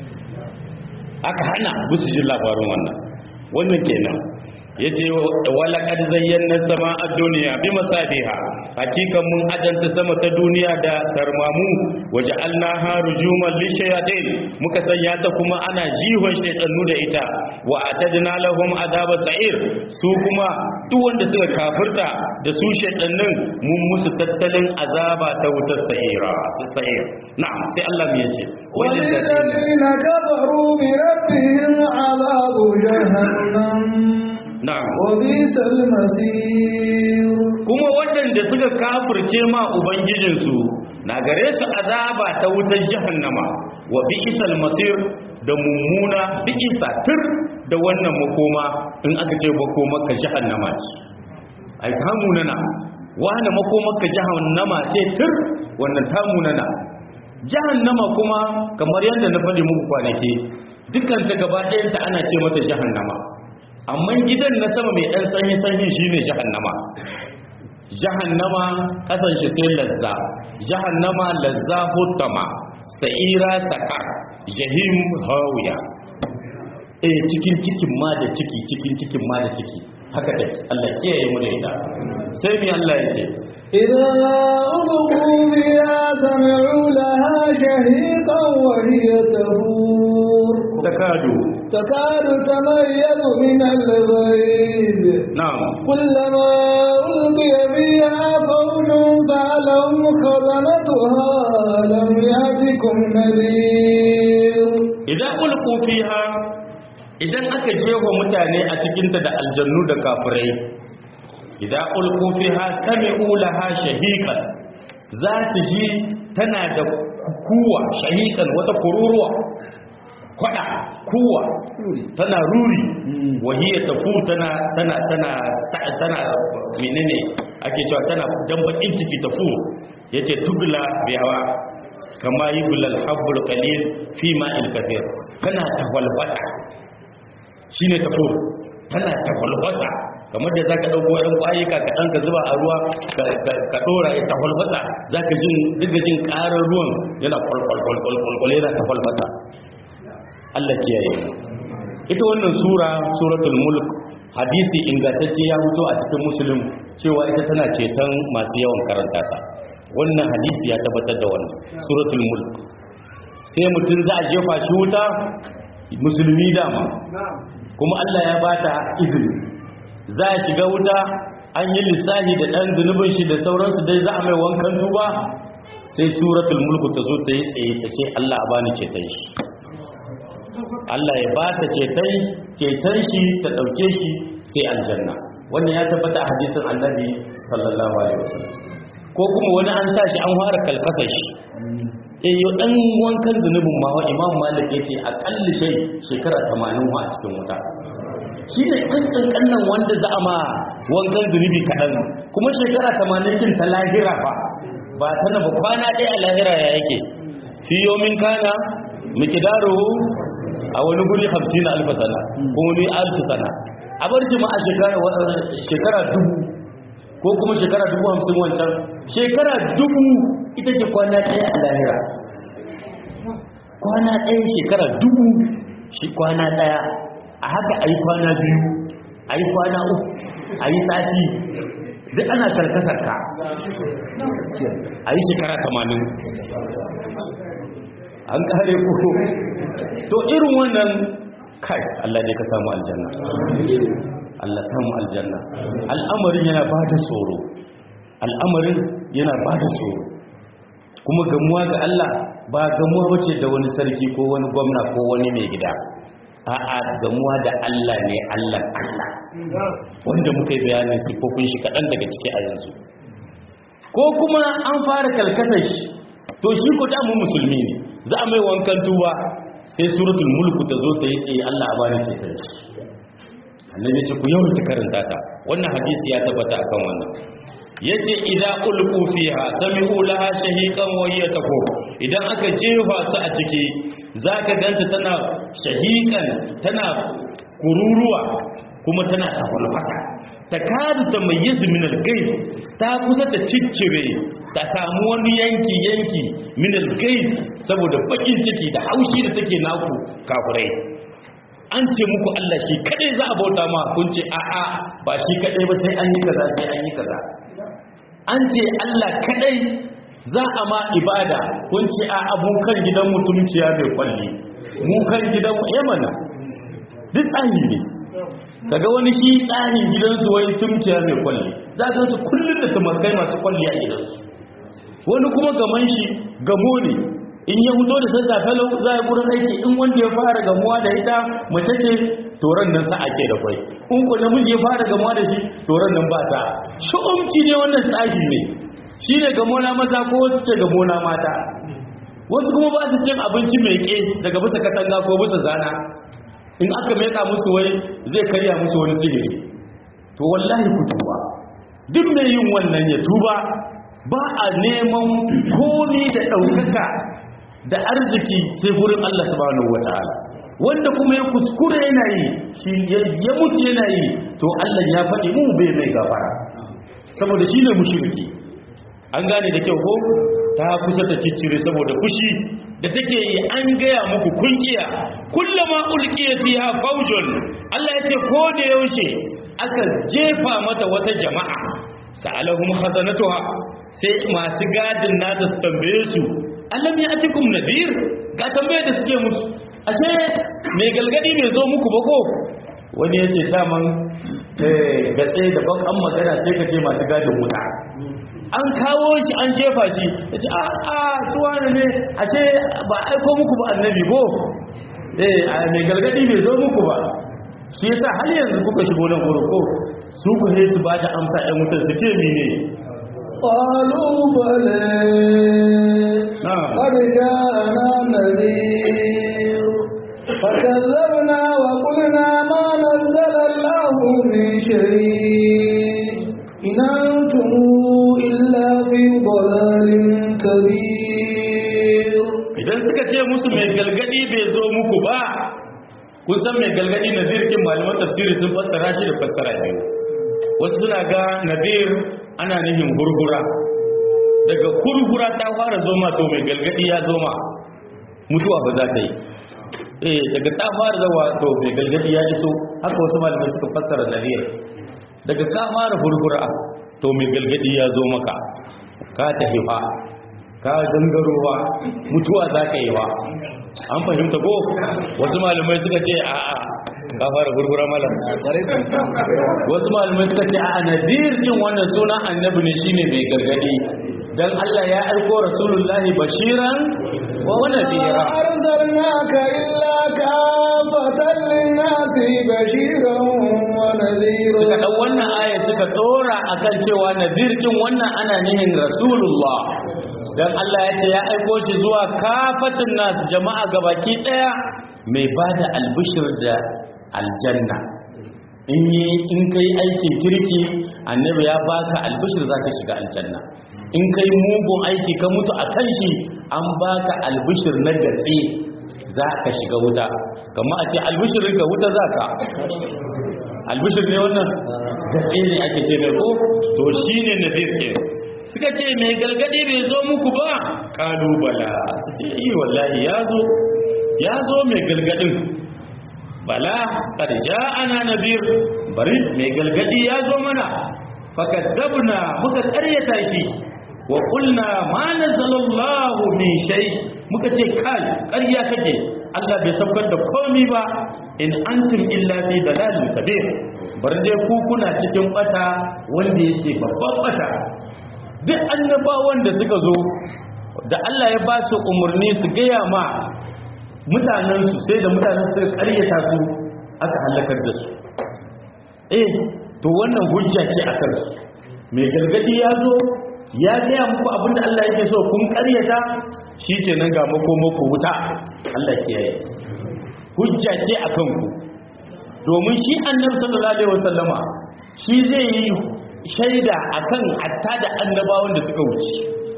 aka hana musu jin labarin wannan wannan kenan yace wala qad zayyana samaa ad-dunya bi masabiha hakikan mun adanta sama ta duniya da tarmamu waja'alnaha rujuman lishayatin muka sanya ta kuma ana jihon shaytanu da ita wa atadna lahum adaba sa'ir su kuma duk wanda suka kafirta da su shaytanun mun musu tattalin azaba ta wutar sa'ira sa'ir na'am sai Allah ya ce walladheena kafaru bi rabbihim 'adabu jahannam na'am wa bisal masir kuma waɗanda suka kafirce ma ubangijinsu na gare su azaba ta wutar jahannama wa bi'sal masir da mummuna bi'sa tur da wannan makoma in aka ce makoma ka jahannama ce ai ta munana wani makoma ka jahannama ce tur wannan ta munana jahannama kuma kamar yadda na faɗi muku kwanaki dukkan ta gaba ɗayan ta ana ce mata jahannama amma gidan na sama mai ɗan sanyi-sanyi shi ne jahannama jahannama ƙasan shi sai lazza jahannama lazza hutama sa'ira saka jahim hawiya eh cikin cikin ma da ciki cikin cikin ma da ciki haka dai Allah kiyaye mu da ita sai mi Allah ya ce إذا ألقوا بها سمعوا لها شهيقا وهي تفور takadu تكاد تميز من الغيظ na'am كلما ألقي فيها فوج سألهم خزنتها لم يأتكم نذير idan ulqu fiha idan aka jefa mutane a cikin ta da aljannu da kafirai idan ulqu fiha sami'u laha shahiqan za su ji tana da kuwa shahiqan wata kururuwa kwada kuwa tana ruri wahiya tafu tana tana tana tana menene ake cewa tana dan bakin ciki tafu yace tugla bihawa kama yugla al-habbul qalil fi ma'il kathir tana tawalbata shine tafu tana tawalbata kamar da zaka dauko ɗan kwayika ka dan ka zuba a ruwa ka dora ya tawalbata zaka jin diga jin karar ruwan yana kwalkwal kwalkwal kwalkwal yana tawalbata Allah kiyaye ita wannan sura suratul mulk hadisi ingantacce ya fito a cikin muslim cewa ita tana ceton masu yawan karanta ta wannan hadisi ya tabbatar da wannan suratul mulk sai mutum za a jefa shi wuta musulmi dama kuma Allah ya bata izini za a shiga wuta an yi lissahi da dan zunubin shi da sauransu dai za a mai wankan duba sai suratul mulk ta zo ta yi tsaye ta ce Allah a bani ceton shi Allah ya ba ta cetai cetar shi ta dauke shi sai aljanna wannan ya tabbata a hadisin annabi sallallahu alaihi wasallam ko kuma wani an sa shi an fara kalfasa shi eh yo dan wankan zunubin ma wa imam malik yace akalli shay shekara tamanin wa a cikin wuta shi ne kan kankan wanda za a ma wankan zunubi kadan kuma shekara tamanin din ta lahira fa ba tana ba kwana dai a lahira ya yake fi yomin kana miqdaruhu a wani guri hamsin alf sana ko wani alf sana a bar shi ma a shekara shekara dubu ko kuma shekara dubu hamsin wancan shekara dubu ita ce kwana ɗaya a lahira kwana ɗaya shekara dubu shi kwana ɗaya a haka a yi kwana biyu a yi kwana uku a yi sati duk ana sarka-sarka a yi shekara tamanin an kare ku to irin wannan kai Allah dai ka samu aljanna Allah samu aljanna al'amarin yana ba da tsoro al'amarin yana ba da tsoro kuma gamuwa ga Allah ba gamuwa bace da wani sarki ko wani gwamna ko wani mai gida a'a gamuwa da Allah ne Allah Allah wanda muka yi bayanin sifofin shi kaɗan daga ciki a yanzu ko kuma an fara kalkasar shi to shi ko da mu musulmi ne za a mai wankan tuba sai suratul mulk ta zo ta yi tsaye Allah a bani ce sai annabi ya ce ku yawan ta karanta ta wannan hadisi ya tabbata akan wannan yace idza ulqu fiha sami'u laha shahiqan wa hiya tafur idan aka jefa su a ciki zaka ganta tana shahiqan tana kururuwa kuma tana tafalfasa takadu tamayyizu min al-gayb ta kusa ta ciccire ta samu wani yanki yanki min al-gayb saboda bakin ciki da haushi da take naku kafirai an ce muku Allah shi kadai za a bauta ma kun ce a'a ba shi kadai ba sai an yi kaza sai an yi kaza an ce Allah kadai za a ma ibada kun ce a abokan gidan mutumciya bai kwalli mu kan gidan yamana duk tsani ne daga wani shi tsarin gidansu wai tumciya mai kwalli za ka su kullum da tumakai masu kwalli a gidansu wani kuma gaman shi gamo ne in ya fito da sassafe lau za a gurin aiki in wanda ya fara gamuwa da ita mace ce toron nan sa ake da kwai in ko namiji ya fara gamuwa da shi toron nan ba ta shu'umci ne wannan tsari ne shi ne gamo na maza ko wasu ce gamo na mata wasu kuma ba su cin abinci mai ke daga bisa katanga ko bisa zana in aka meka musu wai zai karya musu wani sihiri to wallahi ku tuba duk mai yin wannan ya tuba ba a neman komi da ɗaukaka da arziki sai gurin Allah subhanahu wataala wanda kuma ya kuskure yana yi shi ya mutu yana yi to Allah ya faɗi mu bai mai gafara saboda shi ne mushriki an gane da kyau ko ta kusa ta ciccire saboda fushi da take yi an gaya muku kun kiya kullama ulqiya fiha fawjun Allah ya ce ko da yaushe aka jefa mata wata jama'a sa'alahum khazanatuha sai masu gadin nata su tambaye su alam ya'tikum nadir ga tambaye da suke musu ashe mai galgadi bai zo muku ba ko wani yace daman eh gatse da bakan magana sai ka ce masu gadin wuta an kawo shi an jefa shi yace a a tuwa ne ashe ba aiko muku ba annabi ko eh mai galgadi bai zo muku ba shi yasa har yanzu kuka shigo nan gurin ko su ku ne su ba da amsa ɗan wutar su ce mene qalu bala qad ja'ana nadhir fakadzabna wa qulna ma nazzala Allahu min shay' in antum illa fi dhalalin kabir idan suka ce musu mai galgadi bai zo muku ba kun san mai galgadi nazir kin malaman tafsiri sun fassara shi da fassara biyu wasu suna ga nazir ana nufin hurhura daga hurhura ta fara zoma to mai galgadi ya zoma mutuwa ba za ta yi eh daga ta fara zawa to mai galgadi ya iso haka wasu malamai suka fassara nazir daga ka fara hurhura to mai galgadi ya zo maka ka tafi fa ka gangarowa mutuwa za ka yi wa an fahimta ko wasu malamai suka ce a a ka fara gurgura malam wasu malamai suka ce a nadir din wannan suna annabi ne shine mai gargadi dan Allah ya aiko rasulullahi bashiran wa nadira arsalnaka illa kafatan lin-nasi bashiran wa nadira suka dau wannan aya suka dora akan cewa nadir din wannan ana nihin rasulullah dan Allah ya ce ya aiko shi zuwa kafatin nas jama'a gabaki daya mai bada albishir da aljanna in yi in kai aikin kirki annabi ya baka albishir zaka shiga aljanna in kai mugun aiki ka mutu akan shi an baka albishir na gatse zaka shiga wuta kamar a ce albishirin ka wuta zaka albishir ne wannan gatse ne ake ce mai ko to shine nadir ke suka ce mai galgadi bai zo muku ba kalubala su ce yi wallahi ya zo ya zo mai galgadin bala kad ja'ana nabir bari mai galgadi ya zo mana fakadzabna muka karyata shi wa qulna ma nazzalallahu min shay muka ce kai ƙarya kake Allah bai saukar da komai ba in antum illa fi dalalin kabir bar dai ku kuna cikin bata wanda yake babban bata duk annabawan da suka zo da Allah ya ba su umarni su gaya ma mutanensu sai da mutanen suka karyata su aka halakar da su eh to wannan hujja ce a kansu mai gargadi ya zo ya gaya muku abinda Allah yake so kun karyata shi ke nan ga makomako wuta Allah kiyaye hujja ce a kanku domin shi annabi sallallahu alaihi wasallama shi zai yi shaida akan hatta da annabawan da suka wuce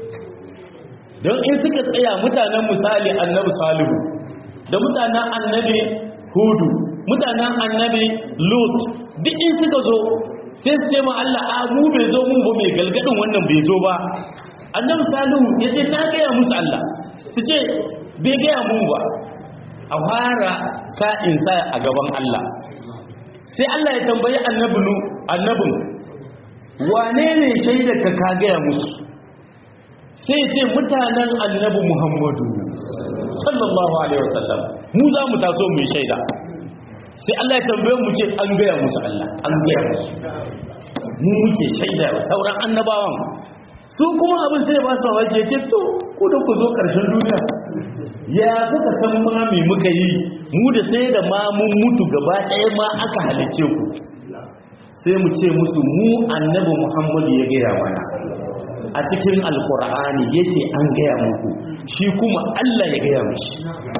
don in suka tsaya mutanen misali annabi salihu da mutanen annabi hudu mutanen annabi lut duk in suka zo sai su ce ma Allah a mu bai zo mun ba mai galgadin wannan bai zo ba annabi salihu ya ce na gaya musu Allah su ce bai gaya mun ba a fara sa'in sa a gaban Allah sai Allah ya tambayi annabinu annabin wane ne shaidar ka ka gaya musu sai ce mutanen annabi Muhammadu sallallahu alaihi wasallam mu za mu taso mu shaida sai Allah ya tambaye mu ce an gaya musu Allah an gaya musu mu muke shaida wa sauran annabawan su kuma abin sai ba su waje ce to ku da ku zo karshen duniya ya kuka san ma me muka yi mu da sai da ma mun mutu gaba ɗaya ma aka halice ku sai mu ce musu mu annabi Muhammadu ya gaya mana a cikin alkur'ani yace an gaya muku shi kuma Allah ya gaya mishi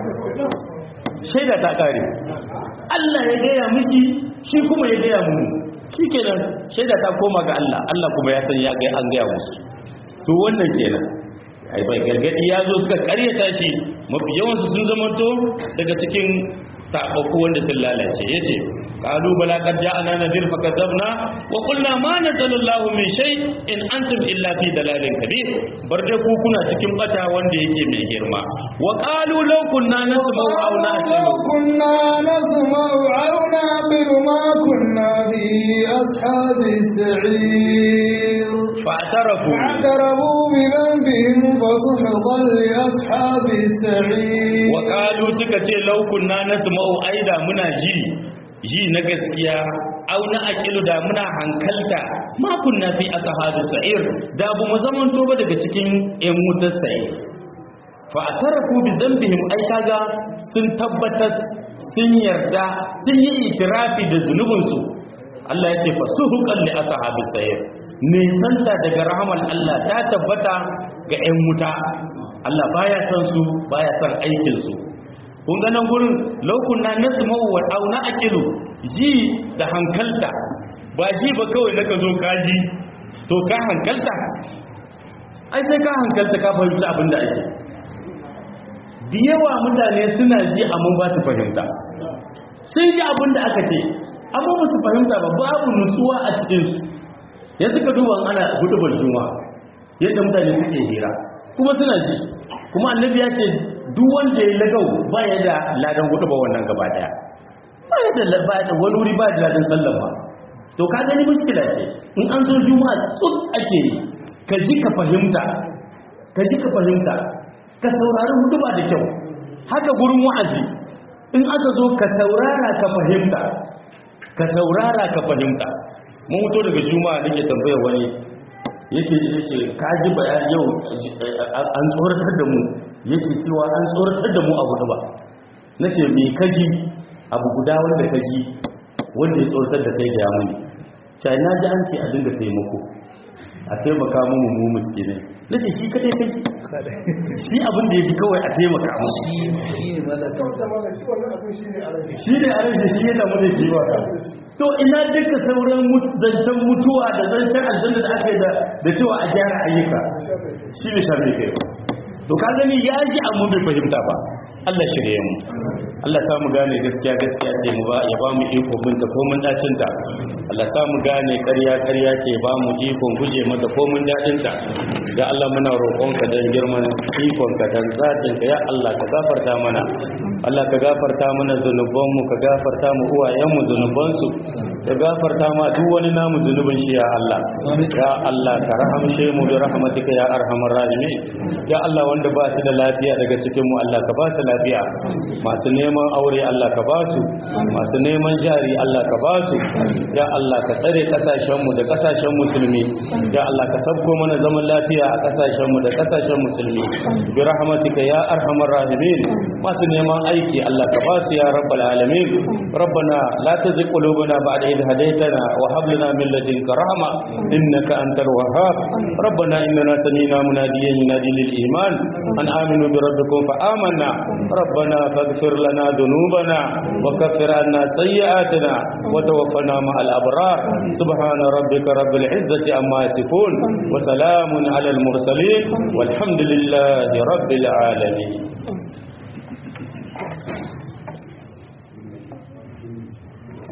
shaida ta kare Allah ya gaya mishi shi kuma ya gaya mu shikenan shaida ta koma ga Allah Allah kuma ya san ya ga an gaya musu to wannan kenan ai bai gargadi ya zo suka karyata shi mafi yawan su sun zamanto daga cikin taɓaɓɓu wanda sun lalace yace qalu bala qad ja'ana nadir fakadzabna wa qulna ma nazalallahu min shay in antum illa fi dalalin kabir bar dai ku kuna cikin bata wanda yake mai girma wa qalu law kunna nasma'u aw na'qilu kunna nasma'u aw na'qilu ma kunna fi ashabis sa'ir fa'tarafu fa'tarafu bi dhanbihim fasuhqan li ashabis sa'ir wa qalu suka ce law kunna nasma'u aida muna ji ji na gaskiya au na aqilu da muna hankalta ma kunna fi ashabis sa'ir da bu mu zamanto ba daga cikin ƴan wutar sa'ir fa atarafu bi dhanbihim ai kaga sun tabbatar sun yarda sun yi itirafi da zunubin su Allah ya ce fasuhuqan li ashabis sa'ir ne santa daga rahman Allah ta tabbata ga ƴan wuta Allah baya son su baya son aikin su kun ga nan gurin laukunna nasma'u wa auna aqilu ji da hankalta ba ji ba kawai naka zo ka ji to ka hankalta ai sai ka hankalta ka fahimci abin da ake da yawa mutane suna ji amma ba su fahimta sun ji abin da aka ce amma ba su fahimta ba babu nutsuwa a cikin su yanzu ka duba ana hudubar juma'a yadda mutane suke hira kuma suna ji kuma annabi ya ce duk wanda ya lagau ba ya da ladan hudu ba wannan gaba daya ba ya da ba da wani wuri ba da ladan sallan ba to ka gani mushkila ce in an zo juma'a tsut ake yi ka ji ka fahimta ka ji ka fahimta ka saurari hudu ba da kyau haka gurin wa'azi in aka zo ka saurara ka fahimta ka saurara ka fahimta mun fito daga juma'a nake tambayar wani yake yake ka ji bayan yau an tsoratar da mu yake cewa an tsoratar da mu abu da ba na ce mai kaji abu guda wanda kaji wanda ya tsoratar da kai da ya muni cai na ji an ce a dinga taimako a taimaka mu mu miskinai na ce shi kadai kaji shi abin da ya ji kawai a taimaka mu shi ne a rashin shi ya damu da shi ba to ina duka sauran zancen mutuwa da zancen aljanna da aka yi da cewa a gyara ayyuka shi ne sharri kai ba to ka gani ya ji amma bai fahimta ba Allah shirye mu Allah sa mu gane gaskiya gaskiya ce mu ba ya ba mu iko binta ko mun dacin ta Allah sa mu gane ƙarya ƙarya ce ba mu iko guje mata ko mun dadin ta ga Allah muna roƙon ka dan girman ikon ka dan zatin ka ya Allah ka gafarta mana Allah ka gafarta mana zanuban mu ka gafarta mu uwayen mu zanuban su ka gafarta ma duk wani namu zanubin shi ya Allah ya Allah ka rahamshe mu bi rahmatika ya arhamar rahimin ya Allah wanda ba su da lafiya daga cikin mu Allah ka ba su lafiya masu neman aure Allah ka ba su masu neman jari Allah ka ba su ya Allah ka tsare kasashen mu da kasashen musulmi ya Allah ka sabko mana zaman lafiya a kasashen mu da kasashen musulmi bi rahmatika ya arhamar rahimin masu neman aiki Allah ka ba su ya rabbal alamin rabbana la tuzigh qulubana ba'da idh hadaytana wa hab lana min ladunka rahma innaka antal wahhab rabbana innana sami'na munadiyan yunadi lil iman an aminu bi rabbikum fa amanna rabbana faghfir lana dhunubana wa kaffir anna sayyi'atina wa tawaffana ma'al abrar subhana rabbika rabbil izzati amma yasifun wa salamun alal mursalin walhamdulillahi rabbil alamin